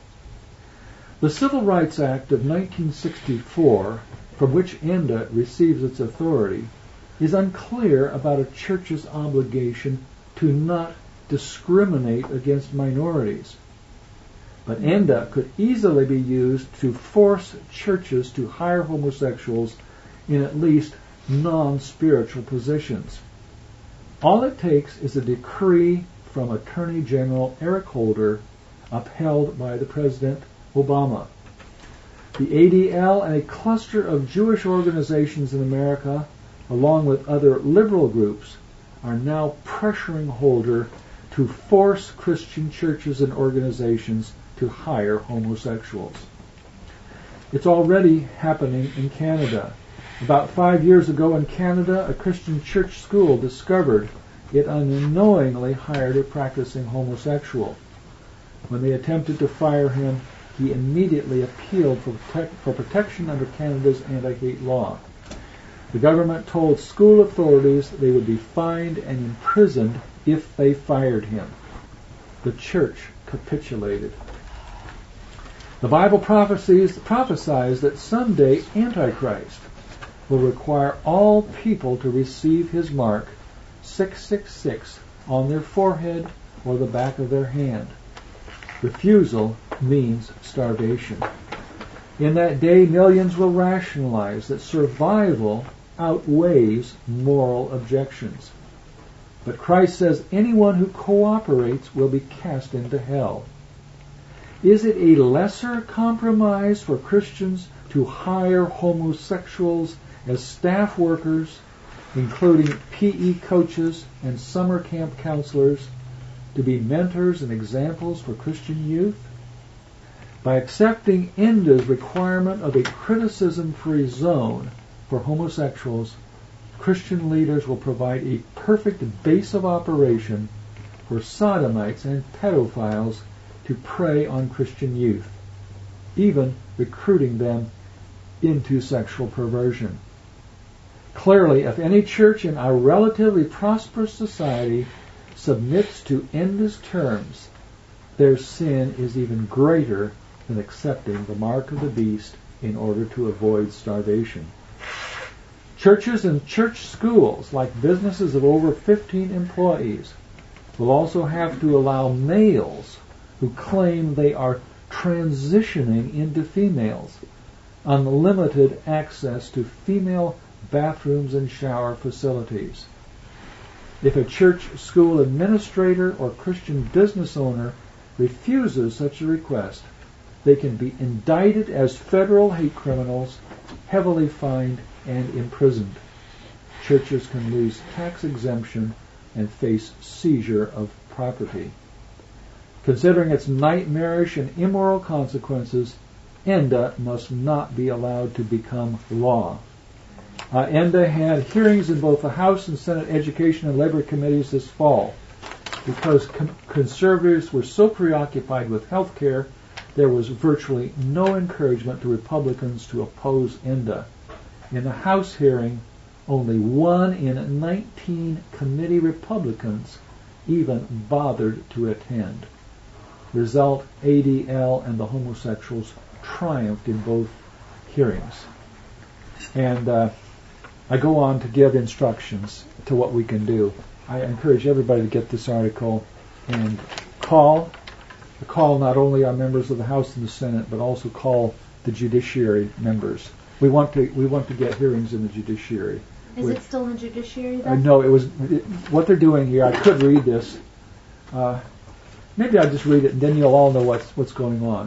The Civil Rights Act of 1964, from which ENDA receives its authority, is unclear about a church's obligation to not discriminate against minorities. But ENDA could easily be used to force churches to hire homosexuals in at least non-spiritual positions. All it takes is a decree from Attorney General Eric Holder, upheld by the President Obama. The ADL and a cluster of Jewish organizations in America, along with other liberal groups, are now pressuring Holder to force Christian churches and organizations to hire homosexuals. It's already happening in Canada. About 5 years ago in Canada, a Christian church school discovered it unknowingly hired a practicing homosexual. When they attempted to fire him, he immediately appealed for protection under Canada's anti-hate law. The government told school authorities they would be fined and imprisoned if they fired him. The church capitulated. The Bible prophesies that someday Antichrist will require all people to receive his mark, 666, on their forehead or the back of their hand. Refusal means starvation. In that day, millions will rationalize that survival outweighs moral objections. But Christ says anyone who cooperates will be cast into hell. Is it a lesser compromise for Christians to hire homosexuals as staff workers, including PE coaches and summer camp counselors, to be mentors and examples for Christian youth? By accepting ENDA's requirement of a criticism-free zone for homosexuals, Christian leaders will provide a perfect base of operation for sodomites and pedophiles to prey on Christian youth, even recruiting them into sexual perversion. Clearly, if any church in our relatively prosperous society submits to endless terms, their sin is even greater than accepting the mark of the beast in order to avoid starvation. Churches and church schools, like businesses of over 15 employees, will also have to allow males who claim they are transitioning into females unlimited access to female bathrooms and shower facilities. If a church school administrator or Christian business owner refuses such a request, they can be indicted as federal hate criminals, heavily fined, and imprisoned. Churches can lose tax exemption and face seizure of property. Considering its nightmarish and immoral consequences, ENDA must not be allowed to become law. ENDA had hearings in both the House and Senate Education and Labor Committees this fall. Because conservatives were so preoccupied with health care, there was virtually no encouragement to Republicans to oppose ENDA. In the House hearing, only 1 in 19 committee Republicans even bothered to attend. Result, ADL and the homosexuals triumphed in both hearings. And I go on to give instructions to what we can do. I encourage everybody to get this article and call not only our members of the House and the Senate, but also call the judiciary members. We want to get hearings in the judiciary. Is it still in the judiciary, though? No, what they're doing here. I could read this. Maybe I'll just read it, and then you'll all know what's going on.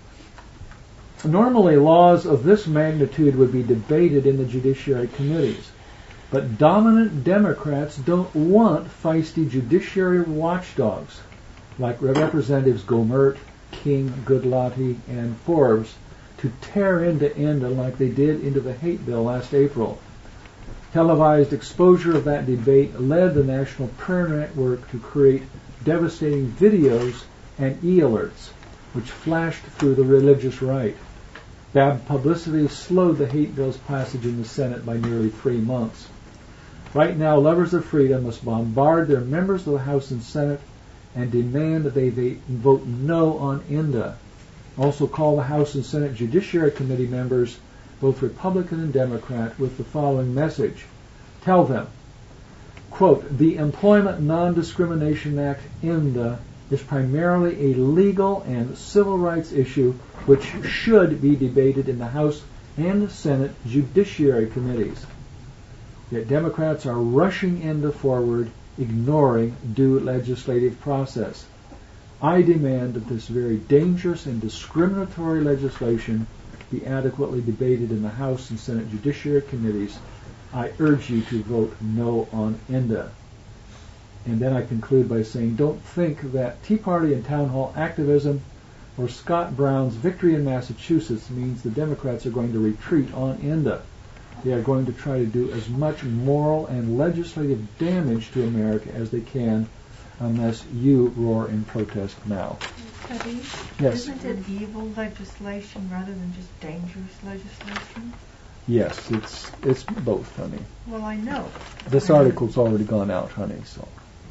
Normally, laws of this magnitude would be debated in the judiciary committees, but dominant Democrats don't want feisty judiciary watchdogs like Representatives Gohmert, King, Goodlatte, and Forbes to tear into ENDA like they did into the hate bill last April. Televised exposure of that debate led the National Prayer Network to create devastating videos and e-alerts, which flashed through the religious right. Bad publicity slowed the hate bill's passage in the Senate by nearly 3 months. Right now, lovers of freedom must bombard their members of the House and Senate and demand that they vote no on ENDA. Also call the House and Senate Judiciary Committee members, both Republican and Democrat, with the following message. Tell them, quote, the Employment Non-Discrimination Act, ENDA, is primarily a legal and civil rights issue which should be debated in the House and Senate Judiciary Committees. Yet Democrats are rushing ENDA forward, ignoring due legislative process. I demand that this very dangerous and discriminatory legislation be adequately debated in the House and Senate Judiciary Committees. I urge you to vote no on ENDA. And then I conclude by saying, don't think that Tea Party and town hall activism or Scott Brown's victory in Massachusetts means the Democrats are going to retreat on ENDA. They are going to try to do as much moral and legislative damage to America as they can unless you roar in protest now. Eddie, yes. Isn't it evil legislation rather than just dangerous legislation? Yes, it's both, honey. Well, I know. This article's already gone out, honey, so.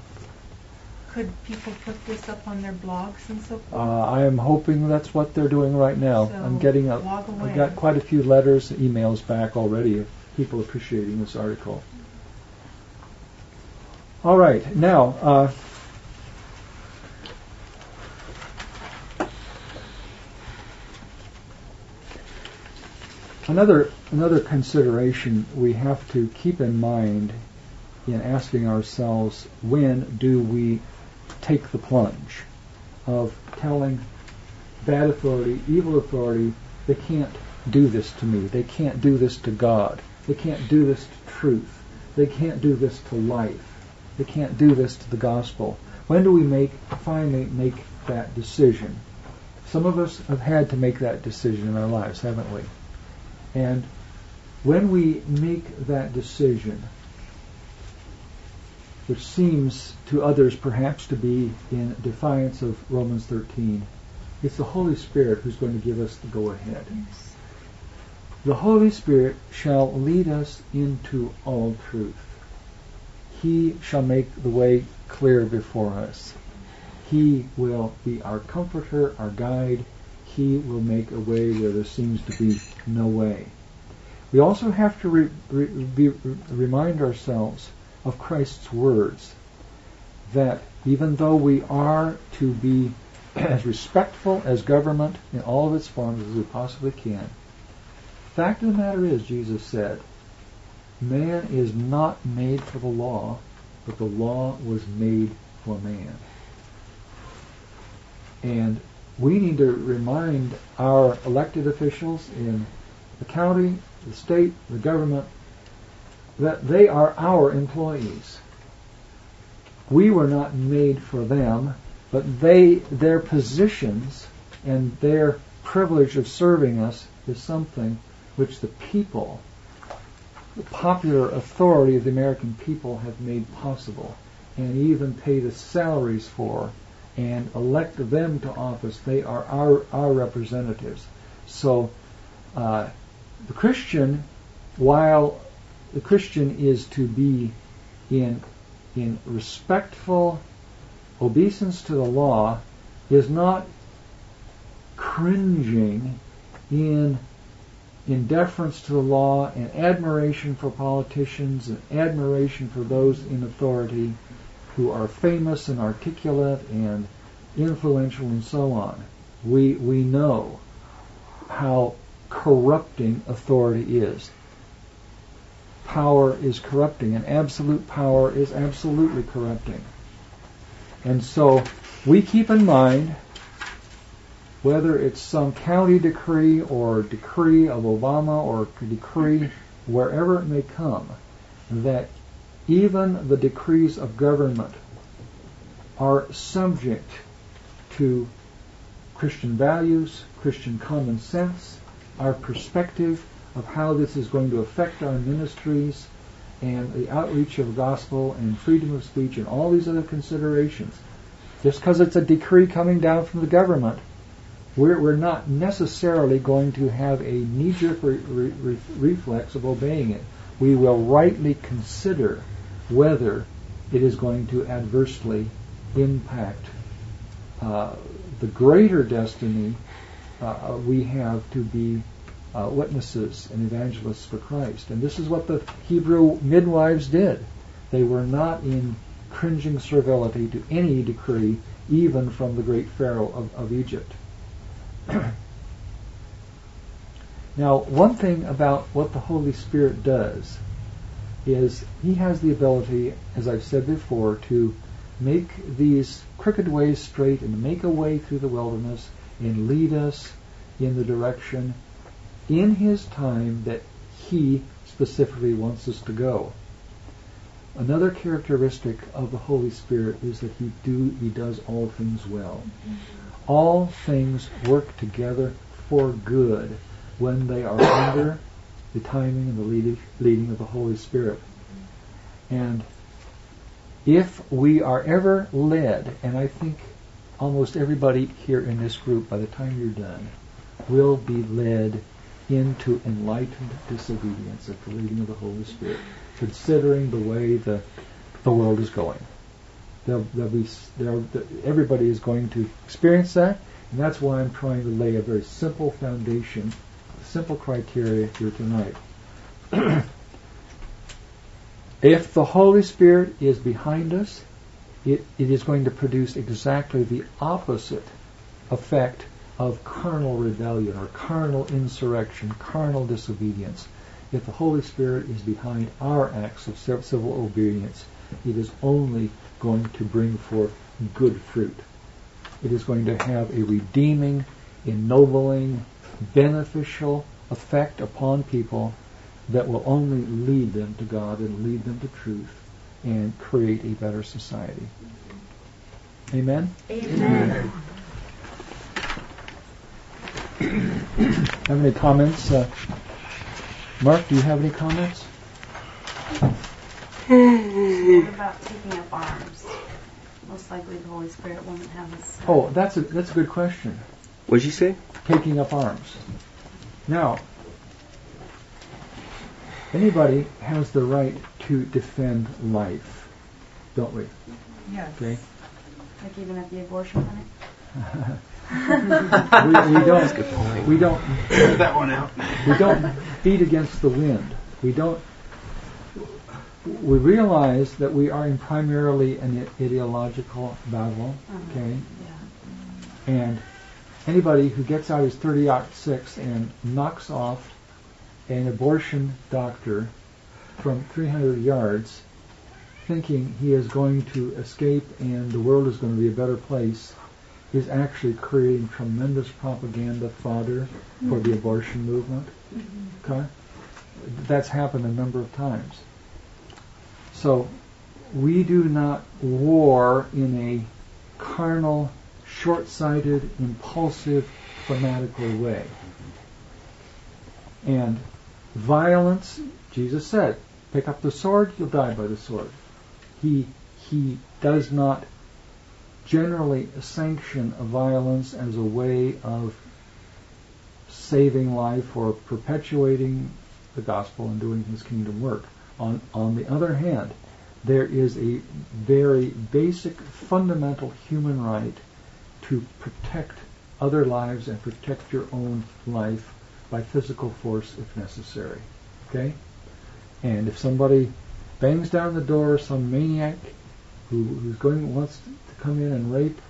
Could people put this up on their blogs and so forth? I am hoping that's what they're doing right now. So I've got quite a few letters, emails back already of people appreciating this article. All right, now, another consideration we have to keep in mind in asking ourselves, when do we take the plunge of telling bad authority, evil authority, they can't do this to me, they can't do this to God, they can't do this to truth, they can't do this to life, they can't do this to the gospel. When do we finally make that decision? Some of us have had to make that decision in our lives, haven't we? And when we make that decision, which seems to others perhaps to be in defiance of Romans 13, it's the Holy Spirit who's going to give us the go-ahead. Yes. The Holy Spirit shall lead us into all truth. He shall make the way clear before us. He will be our comforter, our guide. He will make a way where there seems to be no way. We also have to remind ourselves of Christ's words, that even though we are to be as respectful as government in all of its forms as we possibly can, the fact of the matter is, Jesus said, man is not made for the law, but the law was made for man. And we need to remind our elected officials in the county, the state, the government, that they are our employees. We were not made for them, but their positions and their privilege of serving us is something which the people, the popular authority of the American people, have made possible, and even pay the salaries for, and elect them to office. They are our representatives. So the Christian, while the Christian is to be in respectful obeisance to the law, is not cringing in deference to the law and admiration for politicians and admiration for those in authority who are famous and articulate and influential and so on. We know how corrupting authority is. Power is corrupting, and absolute power is absolutely corrupting. And so we keep in mind, whether it's some county decree or decree of Obama or decree wherever it may come, that even the decrees of government are subject to Christian values, Christian common sense, our perspective of how this is going to affect our ministries and the outreach of the gospel and freedom of speech and all these other considerations. Just because it's a decree coming down from the government, we're not necessarily going to have a knee-jerk reflex of obeying it. We will rightly consider whether it is going to adversely impact the greater destiny we have to be witnesses and evangelists for Christ. And this is what the Hebrew midwives did. They were not in cringing servility to any decree, even from the great Pharaoh of Egypt. Now, one thing about what the Holy Spirit does is He has the ability, as I've said before, to make these crooked ways straight and make a way through the wilderness and lead us in the direction in His time that He specifically wants us to go. Another characteristic of the Holy Spirit is that He does all things well. All things work together for good when they are under the timing and the leading of the Holy Spirit. And if we are ever led, and I think almost everybody here in this group, by the time you're done, will be led into enlightened disobedience at the leading of the Holy Spirit, considering the way the world is going. Everybody is going to experience that, and that's why I'm trying to lay a very simple foundation, simple criteria here tonight. If the Holy Spirit is behind us, it is going to produce exactly the opposite effect of carnal rebellion or carnal insurrection, carnal disobedience. If the Holy Spirit is behind our acts of civil obedience, it is only going to bring forth good fruit. It is going to have a redeeming, ennobling, beneficial effect upon people that will only lead them to God and lead them to truth and create a better society. Amen? Amen. Have any comments? Mark, do you have any comments? What about taking up arms? Most likely the Holy Spirit won't have us. Oh, that's a good question. What did you say? Taking up arms. Now, anybody has the right to defend life, don't we? Yes. Okay. Like even at the abortion clinic? we don't. That's a good point. We don't. that one out. We don't beat against the wind. We don't. We realize that we are in primarily an ideological battle. Okay. Yeah. And anybody who gets out his .30-06 and knocks off an abortion doctor from 300 yards, thinking he is going to escape and the world is going to be a better place, is actually creating tremendous propaganda fodder for the abortion movement. Okay? That's happened a number of times. So we do not war in a carnal, short-sighted, impulsive, fanatical way. And violence, Jesus said, pick up the sword, you'll die by the sword. He does not generally sanction violence as a way of saving life or perpetuating the gospel and doing his kingdom work. On the other hand, there is a very basic, fundamental human right to protect other lives and protect your own life by physical force if necessary. Okay? And if somebody bangs down the door, some maniac wants to come in and rape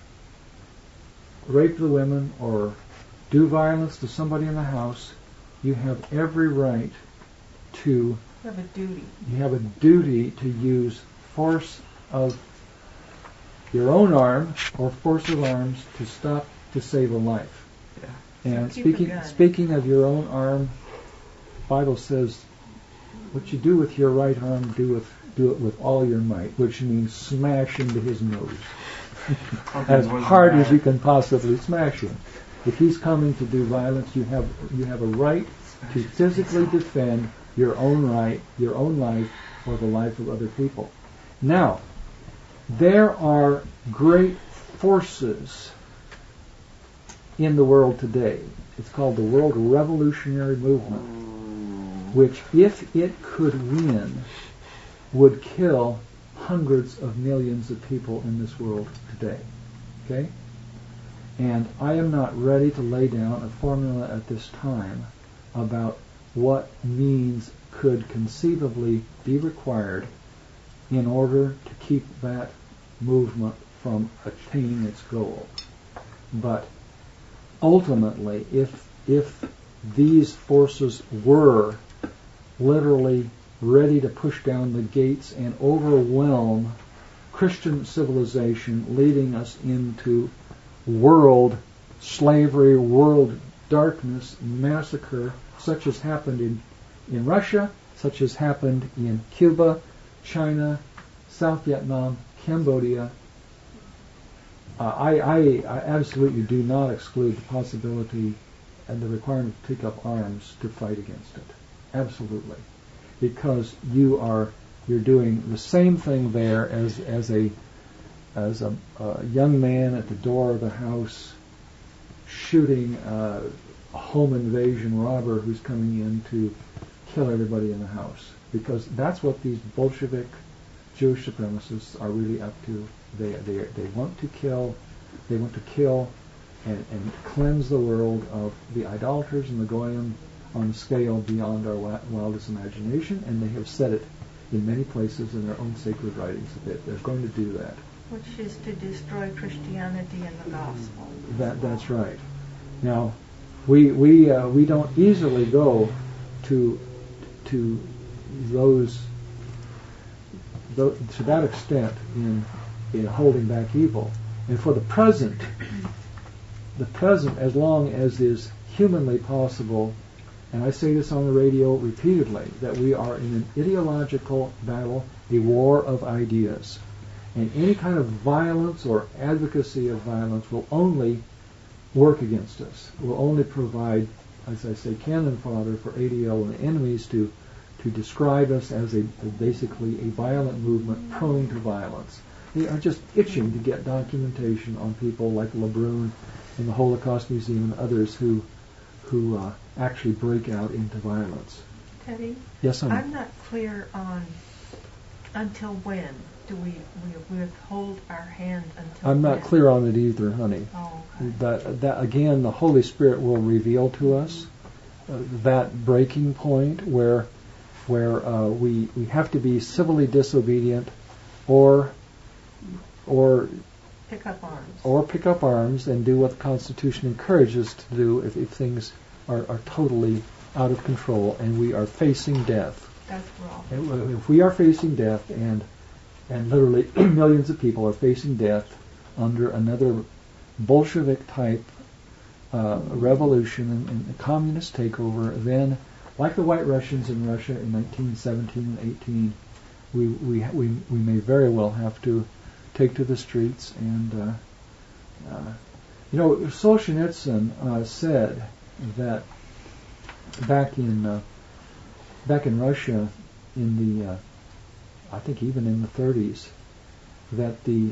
the women or do violence to somebody in the house, you have every right to. You have a duty. You have a duty to use force of your own arm or force of arms to save a life. Yeah. And speaking of your own arm, the Bible says, what you do with your right arm, do it with all your might, which means smash into his nose. As hard as you can possibly smash him. If he's coming to do violence, you have a right to physically defend your own right, your own life, or the life of other people. Now, there are great forces in the world today. It's called the World Revolutionary Movement, which, if it could win, would kill hundreds of millions of people in this world today. Okay? And I am not ready to lay down a formula at this time about what means could conceivably be required in order to keep that movement from attaining its goal. But ultimately, if these forces were literally ready to push down the gates and overwhelm Christian civilization, leading us into world slavery, world darkness, massacre, such as happened in Russia, such as happened in Cuba, China, South Vietnam, Cambodia. I absolutely do not exclude the possibility and the requirement to take up arms to fight against it. Absolutely. Because you're doing the same thing there as a young man at the door of the house shooting a home invasion robber who's coming in to kill everybody in the house. Because that's what these Bolshevik Jewish supremacists are really up to. They want to kill. They want to kill and cleanse the world of the idolaters and the goyim on a scale beyond our wildest imagination, and they have said it in many places in their own sacred writings that they're going to do that. Which is to destroy Christianity and the gospel. That's right. Now, we don't easily go to that extent in holding back evil. And for the present, as long as is humanly possible, and I say this on the radio repeatedly, that we are in an ideological battle, a war of ideas. And any kind of violence or advocacy of violence will only work against us, will only provide, as I say, cannon fodder for ADL and enemies to describe us as basically a violent movement prone to violence. They are just itching to get documentation on people like Lebrun and the Holocaust Museum and others who actually break out into violence. Teddy? Yes, I'm not clear on until when do we withhold our hand until I'm not when? clear on it either, honey. Oh, okay. That again, the Holy Spirit will reveal to us that breaking point where we have to be civilly disobedient or pick up arms. Or pick up arms and do what the Constitution encourages to do if things are totally out of control and we are facing death. That's wrong. If we are facing death and literally millions of people are facing death under another Bolshevik type revolution and communist takeover, then like the White Russians in Russia in 1917 and 18, we may very well have to take to the streets. And Solzhenitsyn said that back in Russia in the I think even in the 30s, that the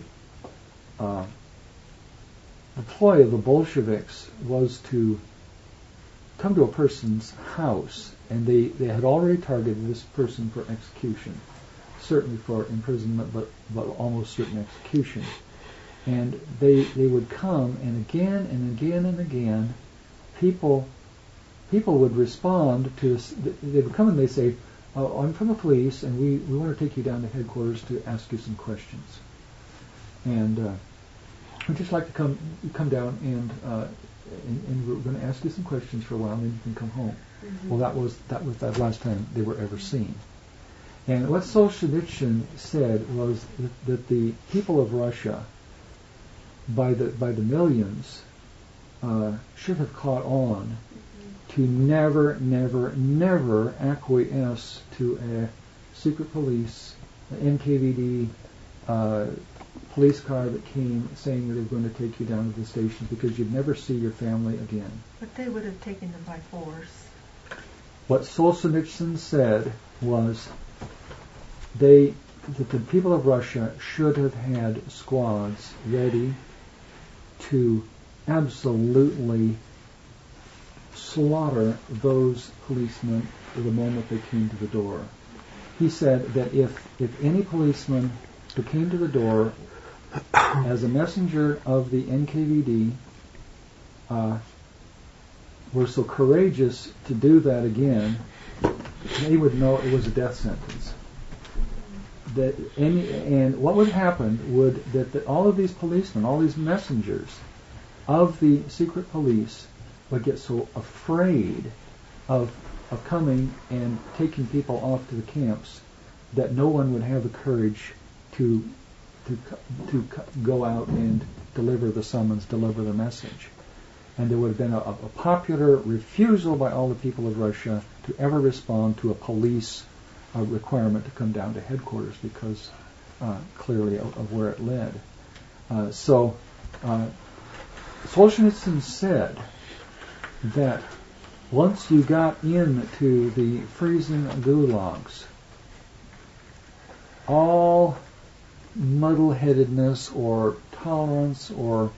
ploy of the Bolsheviks was to come to a person's house, and they had already targeted this person for execution, certainly for imprisonment, but almost certain execution. And they would come, and again and again and again, people would respond to this. They would come and they say, I'm from the police, and we want to take you down to headquarters to ask you some questions. And we'd just like to come down and we're going to ask you some questions for a while, and then you can come home. Mm-hmm. Well, that was the last time they were ever seen. And what Solzhenitsyn said was that the people of Russia, by the millions, should have caught on to never, never, never acquiesce to a secret police, NKVD police car that came saying that they were going to take you down to the station because you'd never see your family again. But they would have taken them by force. What Solzhenitsyn said was that the people of Russia should have had squads ready to absolutely slaughter those policemen the moment they came to the door. He said that if any policeman who came to the door as a messenger of the NKVD were so courageous to do that again, they would know it was a death sentence. And what would happen would that all of these policemen, all these messengers of the secret police, would get so afraid of coming and taking people off to the camps that no one would have the courage to go out and deliver the summons, deliver the message. And there would have been a popular refusal by all the people of Russia to ever respond to a police requirement to come down to headquarters because clearly of where it led. So Solzhenitsyn said that once you got into the freezing gulags, all muddle-headedness or tolerance or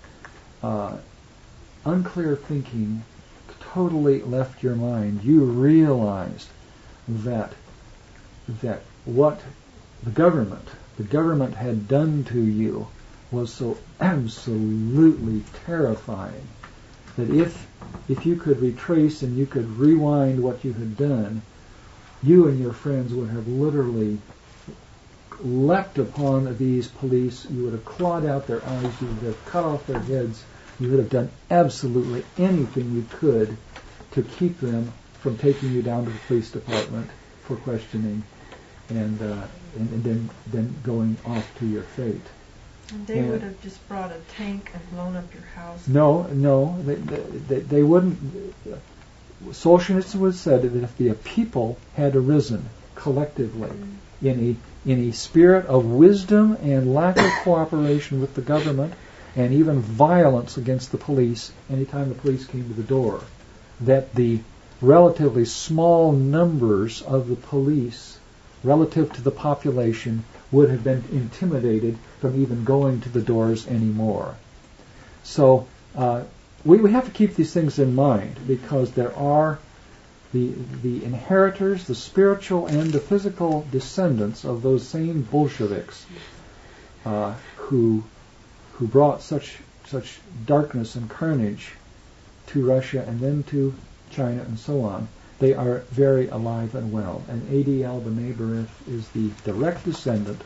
unclear thinking totally left your mind. You realized that what the government had done to you was so absolutely terrifying that if you could retrace and you could rewind what you had done, you and your friends would have literally leapt upon these police. You would have clawed out their eyes. You would have cut off their heads. You would have done absolutely anything you could to keep them from taking you down to the police department for questioning and then going off to your fate. And they would have just brought a tank and blown up your house. No, they wouldn't. Solzhenitsyn would have said that if the people had arisen collectively in a spirit of wisdom and lack of cooperation with the government and even violence against the police anytime the police came to the door, that the relatively small numbers of the police relative to the population would have been intimidated from even going to the doors anymore. So we have to keep these things in mind, because there are the inheritors, the spiritual and the physical descendants of those same Bolsheviks who brought such darkness and carnage to Russia and then to China and so on. They are very alive and well. And ADL B'nai B'rith is the direct descendant.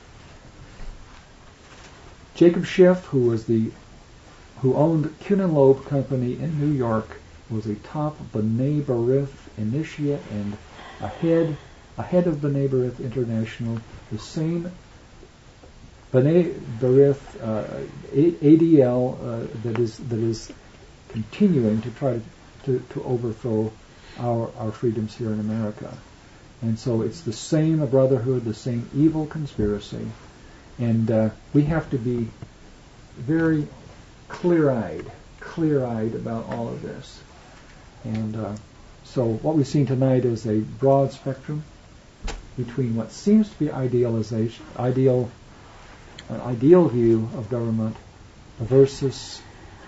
Jacob Schiff, who owned Kuhn & Loeb Company in New York, was a top B'nai B'rith initiate and a head of B'nai B'rith International. The same B'nai B'rith ADL that is continuing to try to overthrow our freedoms here in America. And so it's the same brotherhood, the same evil conspiracy. And we have to be very clear-eyed about all of this. And so what we've seen tonight is a broad spectrum between what seems to be an ideal view of government versus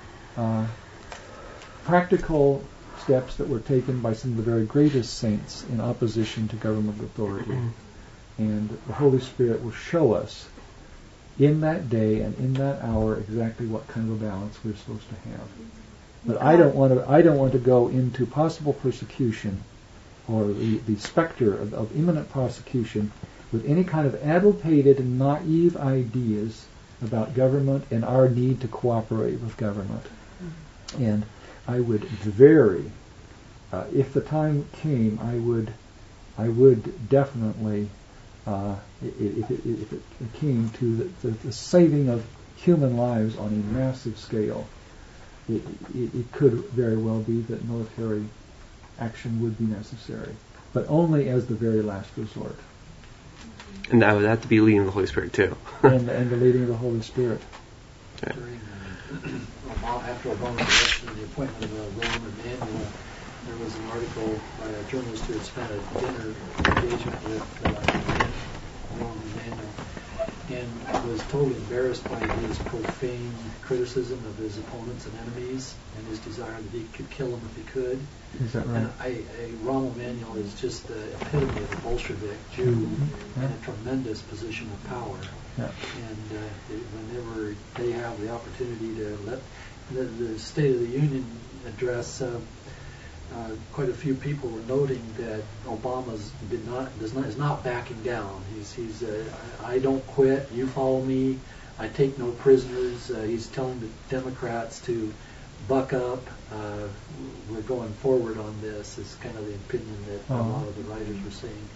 practical steps that were taken by some of the very greatest saints in opposition to government authority. And the Holy Spirit will show us in that day and in that hour exactly what kind of a balance we're supposed to have. But I don't want to go into possible persecution or the specter of imminent prosecution with any kind of adulterated and naive ideas about government and our need to cooperate with government. And I would if the time came, I would definitely, if it came to the saving of human lives on a massive scale, it could very well be that military action would be necessary, but only as the very last resort. And that would have to be leading the Holy Spirit too. and the leading of the Holy Spirit. Okay. After Obama's election and the appointment of Rahm Emanuel, there was an article by a journalist who had spent a dinner engagement with Rahm Emanuel, and was totally embarrassed by his profane criticism of his opponents and enemies, and his desire that he could kill them if he could. Is that right? And Rahm Emanuel is just the epitome of a Bolshevik Jew in a tremendous position of power. Yeah. And whenever they have the opportunity to let the State of the Union address, quite a few people were noting that Obama is not backing down. He's I don't quit. You follow me. I take no prisoners. He's telling the Democrats to buck up. We're going forward on this. Is kind of the opinion that a lot of the writers were saying.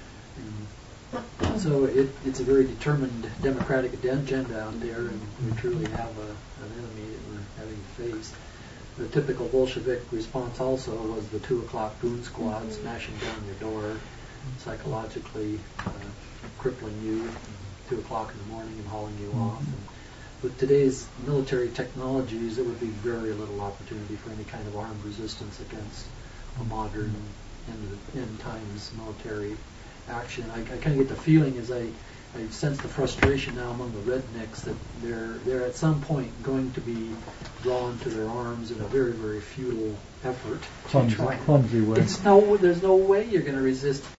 So it's a very determined Democratic agenda out there, and we truly have an enemy that we're having to face. The typical Bolshevik response also was the 2 o'clock goon squad smashing down your door, psychologically crippling you at 2 o'clock in the morning and hauling you off. And with today's military technologies, there would be very little opportunity for any kind of armed resistance against a modern end times military action. I kind of get the feeling as I sense the frustration now among the rednecks that they're at some point going to be drawn to their arms in a very, very futile effort. Clumsy way. There's no way you're going to resist